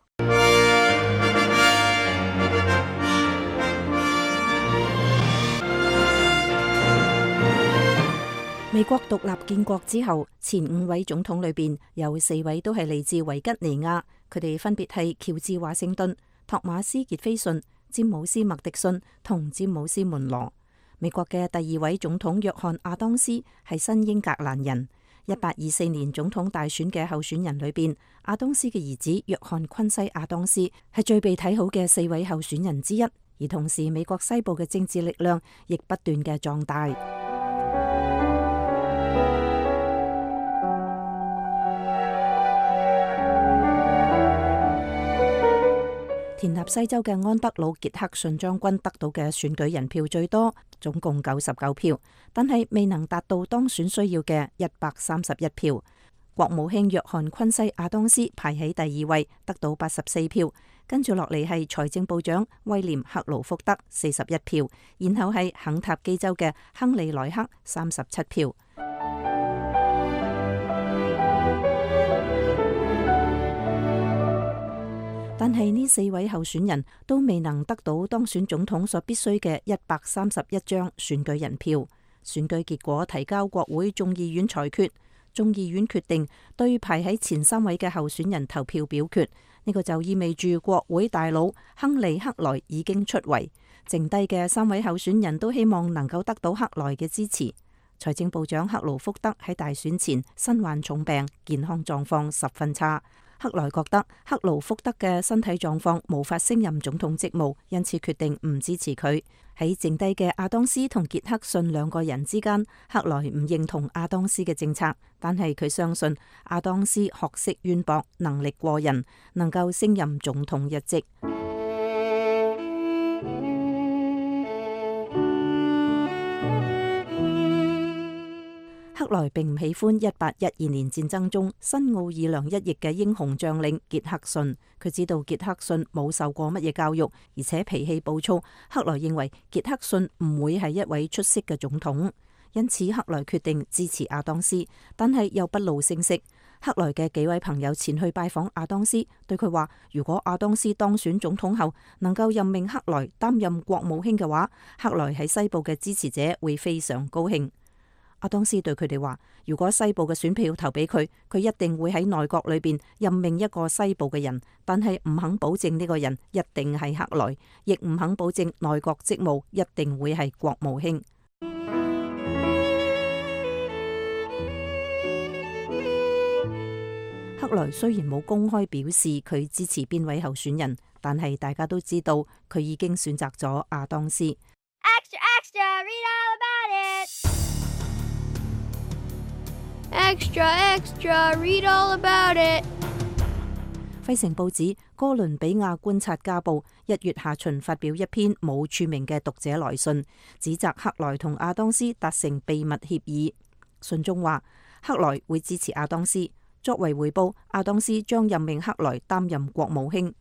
美國獨立建國之後，前五位總統裏邊有四位都係嚟自維吉尼亞，佢哋分別係喬治華盛頓、托馬斯傑菲遜、詹姆斯麥迪遜同詹姆斯門羅。美國嘅第二位總統約翰亞當斯係新英格蘭人。一八二四年總統大選嘅候選人裏邊，亞當斯嘅兒子約翰昆西亞當斯係最被睇好嘅四位候選人之一。而同時，美國西部嘅政治力量亦不斷嘅壯大。 田納西州嘅安德魯·傑克遜將軍得到嘅選舉人票最多，總共九十九票，但係未能達到當選需要嘅一百三十一票。國務卿約翰昆西亞當斯排喺第二位，得到八十四票，跟住落嚟係財政部長威廉克勞福德四十一票，然後係肯塔基州嘅亨利萊克三十七票。但係呢四位候選人都未能得到當選總統所必須嘅一百三十一張選舉人票。選舉結果提交國會眾議院裁決，眾議院決定對排喺前三位嘅候選人投票表決。呢個就意味住國會大佬亨利克萊已經出圍，剩低嘅三位候選人都希望能夠得到克萊嘅支持。財政部長克勞福德喺大選前身患重病，健康狀況十分差。克萊覺得克勞福德嘅身體狀況無法升任總統職務，因此決定唔支持佢。喺剩低嘅亞當斯同傑克遜兩個人之間，克萊唔認同亞當斯嘅政策，但係佢相信亞當斯學識淵博，能力過人，能夠升任總統一職。克萊並唔喜歡一八一二年戰爭中新奧爾良一役嘅英雄將領傑克遜，佢知道傑克遜冇受過乜嘢教育，而且脾氣暴躁。克萊認為傑克遜唔會係一位出色嘅總統，因此克萊決定支持亞當斯，但係又不露聲色。克萊嘅幾位朋友前去拜訪亞當斯，對佢話：如果亞當斯當選總統後能夠任命克萊擔任國務卿嘅話，克萊喺西部嘅支持者會非常高興。亞當斯對佢哋話：如果西部嘅選票投俾佢，佢一定會喺內閣裏邊任命一個西部嘅人，但係唔肯保證呢個人一定係克萊，亦唔肯保證內閣職務一定會係國務卿。克萊雖然冇公開表示佢支持邊位候選人，但係大家都知道佢已經選擇咗亞當斯。 Extra, extra, read all about it. Extra, extra, read all about it. 費城報紙《哥倫比亞觀察家報》一月下旬發表一篇冇署名嘅讀者來信，指責克萊同亞當斯達成秘密協議。信中話，克萊會支持亞當斯，作為回報，亞當斯將任命克萊擔任國務卿。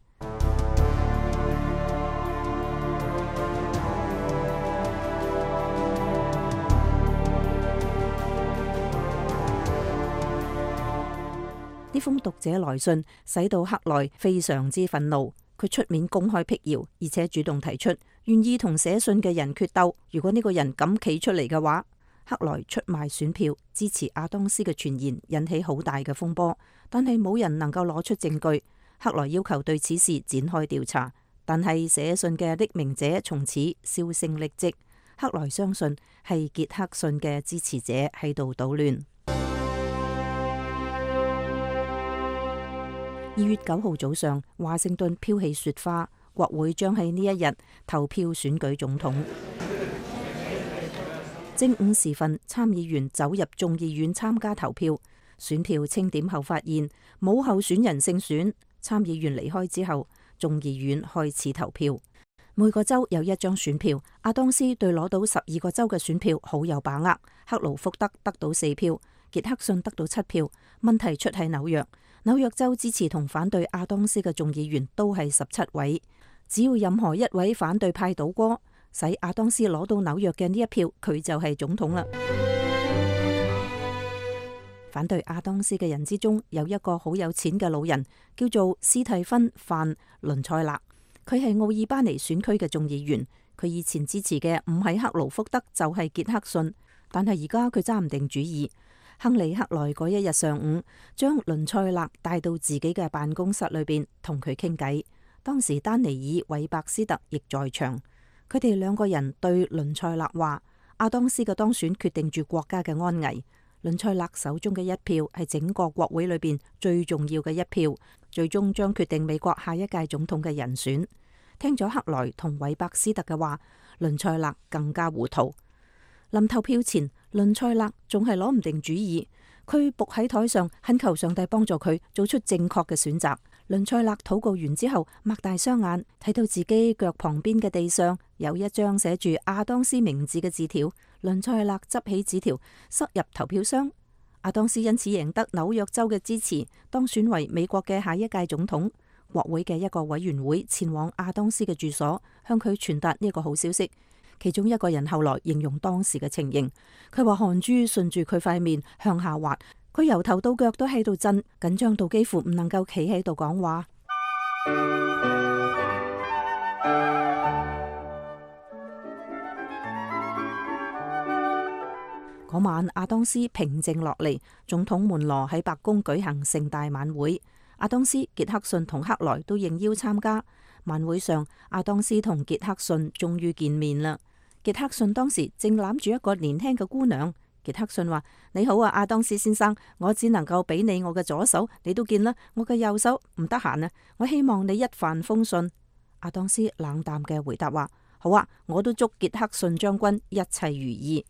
呢封讀者來信使到克萊非常之憤怒，佢出面公開闢謠，而且主動提出願意同寫信嘅人決鬥。如果呢個人敢企出嚟嘅話，克萊出賣選票支持亞當斯嘅傳言引起好大嘅風波，但係冇人能夠攞出證據。克萊要求對此事展開調查，但係寫信嘅匿名者從此銷聲匿跡。克萊相信係傑克遜嘅支持者喺度搗亂。二月九號早上，華盛頓飄起雪花，國會將喺呢一日投票選舉總統。正午時分，參議員走入眾議院參加投票，選票清點後發現冇候選人勝選。參議員離開之後，眾議院開始投票。每個州有一張選票，亞當斯對攞到十二個州嘅選票好有把握。克勞福德得到四票，傑克遜得到七票。問題出喺紐約。紐約州支持同反對亞當斯嘅眾議員都係十七位，只要任何一位反對派倒戈，使亞當斯攞到紐約嘅呢一票，佢就係總統啦。反對亞當斯嘅人之中，有一個好有錢嘅老人，叫做斯蒂芬·范倫塞勒，佢係奧爾巴尼選區嘅眾議員。佢以前支持嘅唔係克勞福德，就係傑克遜，但係而家佢揸唔定主意。亨利克萊嗰一日上午，將倫塞勒帶到自己嘅辦公室裏邊同佢傾偈。當時丹尼爾·韋伯斯特亦在場，佢哋兩個人對倫塞勒話：亞當斯嘅當選決定住國家嘅安危。倫塞勒手中嘅一票係整個國會裏邊最重要嘅一票，最終將決定美國下一屆總統嘅人選。聽咗克萊同韋伯斯特嘅話，倫塞勒更加糊塗。臨投票前，倫塞勒仲係攞唔定主意，佢伏喺台上懇求上帝幫助佢做出正確嘅選擇。 倫塞勒禱告完之後，擘大雙眼，睇到自己腳旁邊嘅地上有一張寫住亞當斯名字嘅字條。倫塞勒執起紙條，塞入投票箱。亞當斯因此贏得紐約州嘅支持，當選為美國嘅下一屆總統。國會嘅一個委員會前往亞當斯嘅住所，向佢傳達呢個好消息。其中一個人後來形容當時嘅情形，佢話汗珠順住佢塊面向下滑，佢由頭到腳都喺度震，緊張到幾乎唔能夠企喺度講話。嗰晚亞當斯平靜落嚟，總統門羅喺白宮舉行盛大晚會，亞當斯、傑克遜同克萊都應邀參加。晚會上，亞當斯同傑克遜終於見面啦。傑克遜當時正攬住一個年輕嘅姑娘。傑克遜話：你好啊，亞當斯先生，我只能夠俾你我嘅左手，你都見啦，我嘅右手唔得閒啊，我希望你一帆風順。亞當斯冷淡嘅回答話：好啊，我都祝傑克遜將軍一切如意。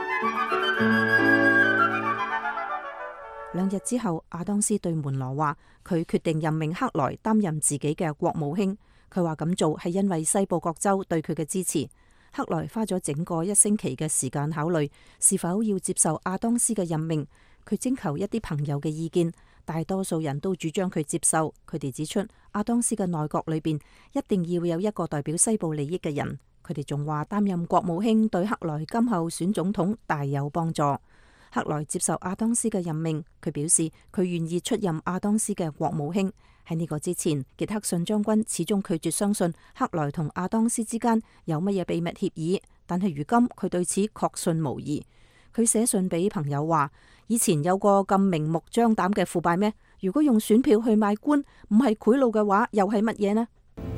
兩日之後，亞當斯對門羅話：佢決定任命克萊擔任自己嘅國務卿。佢話咁做係因為西部各州對佢嘅支持。克萊花咗整個一星期嘅時間考慮是否要接受亞當斯嘅任命。佢徵求一啲朋友嘅意見，大多數人都主張佢接受。佢哋指出，亞當斯嘅內閣裏邊一定要有一個代表西部利益嘅人。佢哋仲話擔任國務卿對克萊今後選總統大有幫助。克萊接受亞當斯嘅任命，佢表示佢願意出任亞當斯嘅國務卿。喺呢個之前，傑克遜將軍始終拒絕相信克萊同亞當斯之間有乜嘢秘密協議，但係如今佢對此確信無疑。佢寫信俾朋友話：以前有個咁明目張膽嘅腐敗咩？如果用選票去買官，唔係賄賂嘅話，又係乜嘢呢？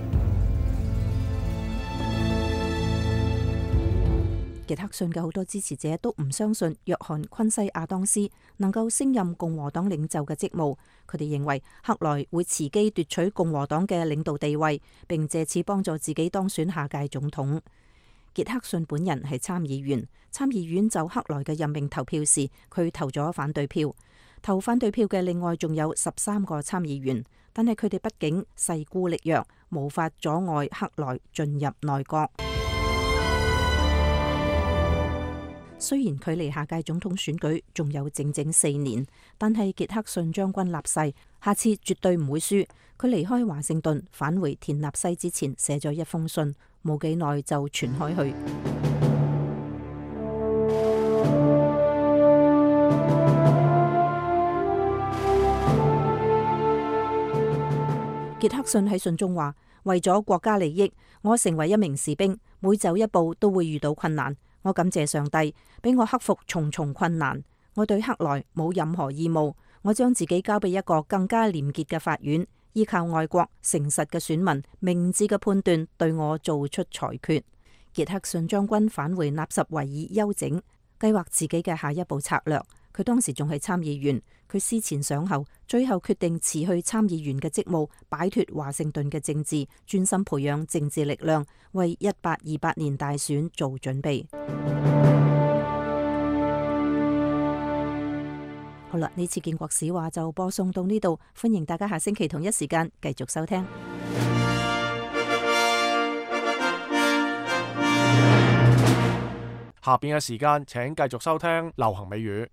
傑克遜嘅好多支持者都唔相信約翰昆西亞當斯能夠升任共和黨領袖嘅職務。佢哋認為克萊會伺機奪取共和黨嘅領導地位，並借此幫助自己當選下屆總統。傑克遜本人係參議員，參議院就克萊嘅任命投票時，佢投咗反對票。投反對票嘅另外仲有十三個參議員，但係佢哋畢竟勢孤力弱，無法阻礙克萊進入內閣。雖然距離下屆總統選舉仲有整整四年，但係傑克遜將軍立誓，下次絕對唔會輸。佢離開華盛頓返回田納西之前，寫咗一封信，冇幾耐就傳開去。傑克遜喺信中話：為咗國家利益，我成為一名士兵，每走一步都會遇到困難。我感謝上帝俾我克服重重困難。我對克萊冇任何義務，我將自己交俾一個更加廉潔嘅法院，依靠愛國誠實嘅選民明智嘅判斷對我做出裁決。傑克遜將軍返回納什維爾休整，計劃自己嘅下一步策略。佢當時仲係參議員，佢思前想後，最後決定辭去參議員嘅職務，擺脫華盛頓嘅政治，專心培養政治力量，為一八二八年大選做準備。好啦，呢次建國史話就播送到呢度，歡迎大家下星期同一時間繼續收聽。 下邊嘅時間請繼續收聽流行美語。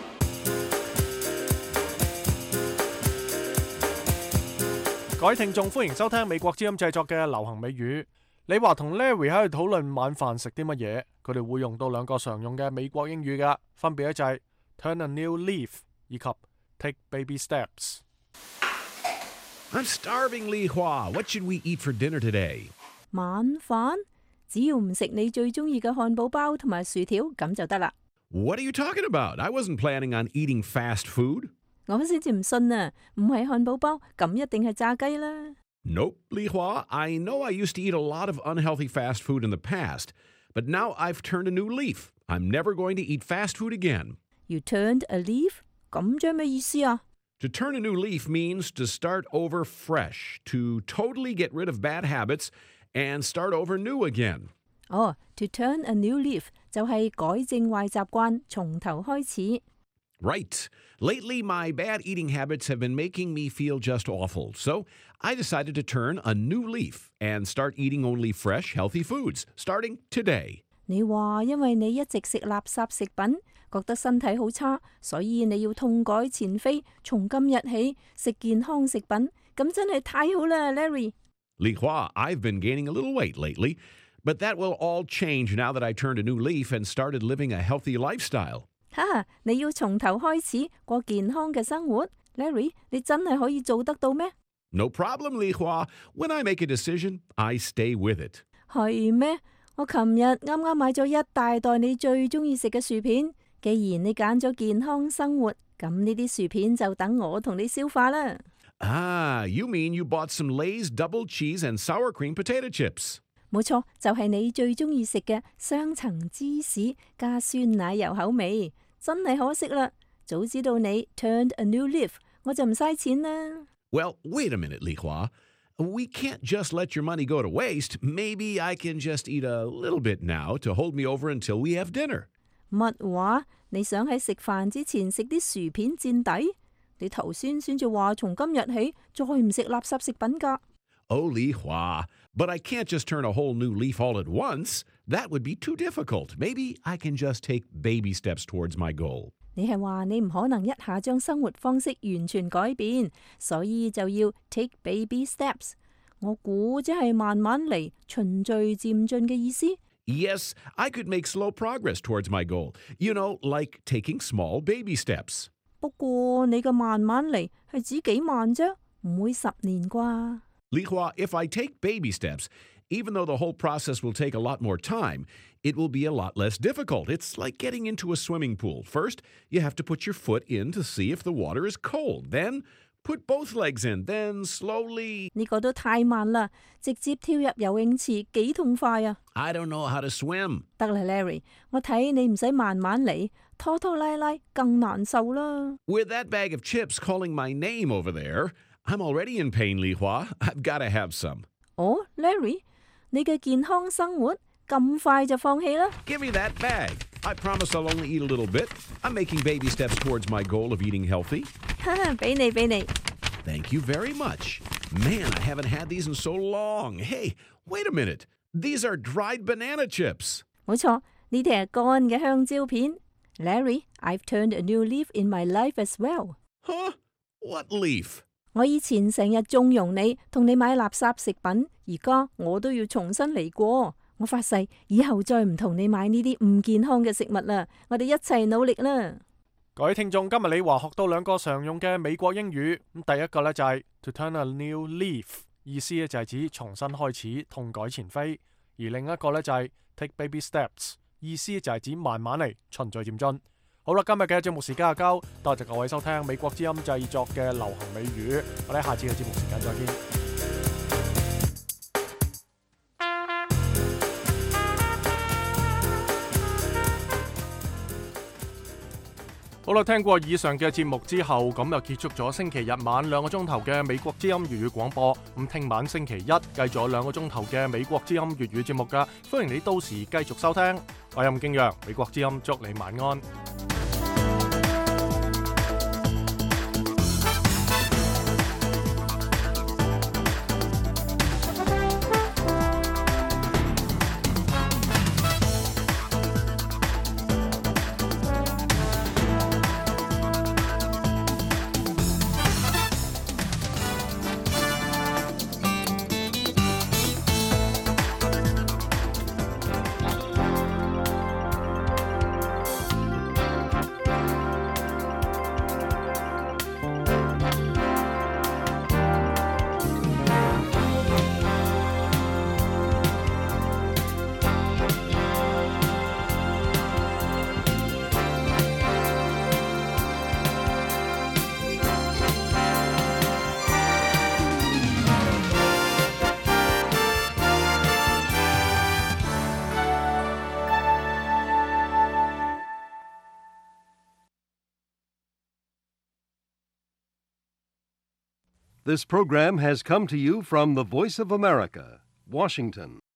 各位聽眾，歡迎收聽美國之音製作嘅流行美語。你話同 Larry 喺度討論晚飯食啲乜嘢，佢哋會用到兩個常用嘅美國英語㗎，分別咧就係 turn a new leaf 以及 take baby steps。 I'm starving, Li Hua. What should we eat for dinner today? 晚飯只要唔食你最中意嘅漢堡包同埋薯條咁就得啦。 What are you talking about? I wasn't planning on eating fast food. 我先至唔信啊！唔係漢堡包，咁一定係炸雞啦。 Nope, Li Hua. I know I used to eat a lot of unhealthy fast food in the past, but now I've turned a new leaf. I'm never going to eat fast food again. You turned a leaf? 咁即係咩意思啊？ To turn a new leaf means to start over fresh, to totally get rid of bad habits and start over new again. 哦，to turn a new leaf 就係改正壞習慣，從頭開始。 Right. Lately, my bad eating habits have been making me feel just awful. So I decided to turn a new leaf and start eating only fresh, healthy foods, starting today. 你話因為你一直食垃圾食品，覺得身體好差，所以你要痛改前非，從今日起食健康食品，咁真係太好啦 ，Larry。 Li Hua, I've been gaining a little weight lately, but that will all change now that I turned a new leaf and started living a healthy lifestyle. 哈，你要從頭開始過健康嘅生活 ，Larry，你真係可以做得到咩？ No problem, Li Hua. When I make a decision, I stay with it. 係咩？我琴日啱啱買咗一大袋你最中意食嘅薯片。既然你揀咗健康生活，咁呢啲薯片就等我同你消化啦。 Ah, you mean you bought some Lay's double cheese and sour cream potato chips? 冇錯，就係你最中意食嘅雙層芝士加酸奶油口味，真係可惜啦！早知道你 turned a new leaf，我就唔嘥錢啦。 Well, wait a minute, Li Hua. We can't just let your money go to waste. Maybe I can just eat a little bit now to hold me over until we have dinner. 乜話？你想喺食飯之前食啲薯片墊底？你頭先先至話從今日起再唔食垃圾食品㗎。 Oh, Li Hua, but I can't just turn a whole new leaf all at once. That would be too difficult. Maybe I can just take baby steps towards my goal. 你係話你唔可能一下將生活方式完全改變，所以就要 take baby steps。我估即係慢慢嚟，循序漸進嘅意思。 Yes, I could make slow progress towards my goal. You know, like taking small baby steps. 不過你嘅慢慢嚟係指幾慢啫，唔會十年啩。 Li Hua, if I take baby steps, even though the whole process will take a lot more time, it will be a lot less difficult. It's like getting into a swimming pool. First, you have to put your foot in to see if the water is cold. Then, put both legs in. Then, slowly... 呢個都太慢啦，直接跳入游泳池幾痛快啊 I don't know how to swim. 得啦 ，Larry， 我睇你唔使慢慢嚟，拖拖拉拉更難受啦。 With that bag of chips calling my name over there, I'm already in pain, Li Hua. I've got to have some. 哦 ，Larry， 你嘅健康生活咁快就放棄啦 Give me that bag. I promise I'll only eat a little bit. I'm making baby steps towards my goal of eating healthy. 哈哈，俾你俾你。 Thank you very much. Man, I haven't had these in so long. Hey, wait a minute. These are dried banana chips. 冇錯，呢啲係乾嘅香蕉片。Larry, I've turned a new leaf in my life as well. Huh? What leaf? 我以前成日縱容你，同你買垃圾食品，而家我都要重新嚟過。我發誓，以後再唔同你買呢啲唔健康嘅食物啦。我哋一齊努力啦！ 各位聽眾，今日李華學到兩個常用嘅美國英語。咁第一個呢就係 to turn a new leaf， 意思呢就係指重新開始，痛改前非；而另一個呢就係 take baby steps， 意思就係指慢慢嚟，循序漸進。好啦，今日嘅節目時間就夠，多謝各位收聽美國之音製作嘅流行美語。我哋下次嘅節目時間再見。好啦，聽過以上嘅節目之後，咁就結束咗星期日晚兩個鐘頭嘅美國之音粵語廣播。咁聽晚星期一繼續有兩個鐘頭嘅美國之音粵語節目㗎，歡迎你到時繼續收聽。我係任敬陽，美國之音祝你晚安。 This program has come to you from the Voice of America, Washington.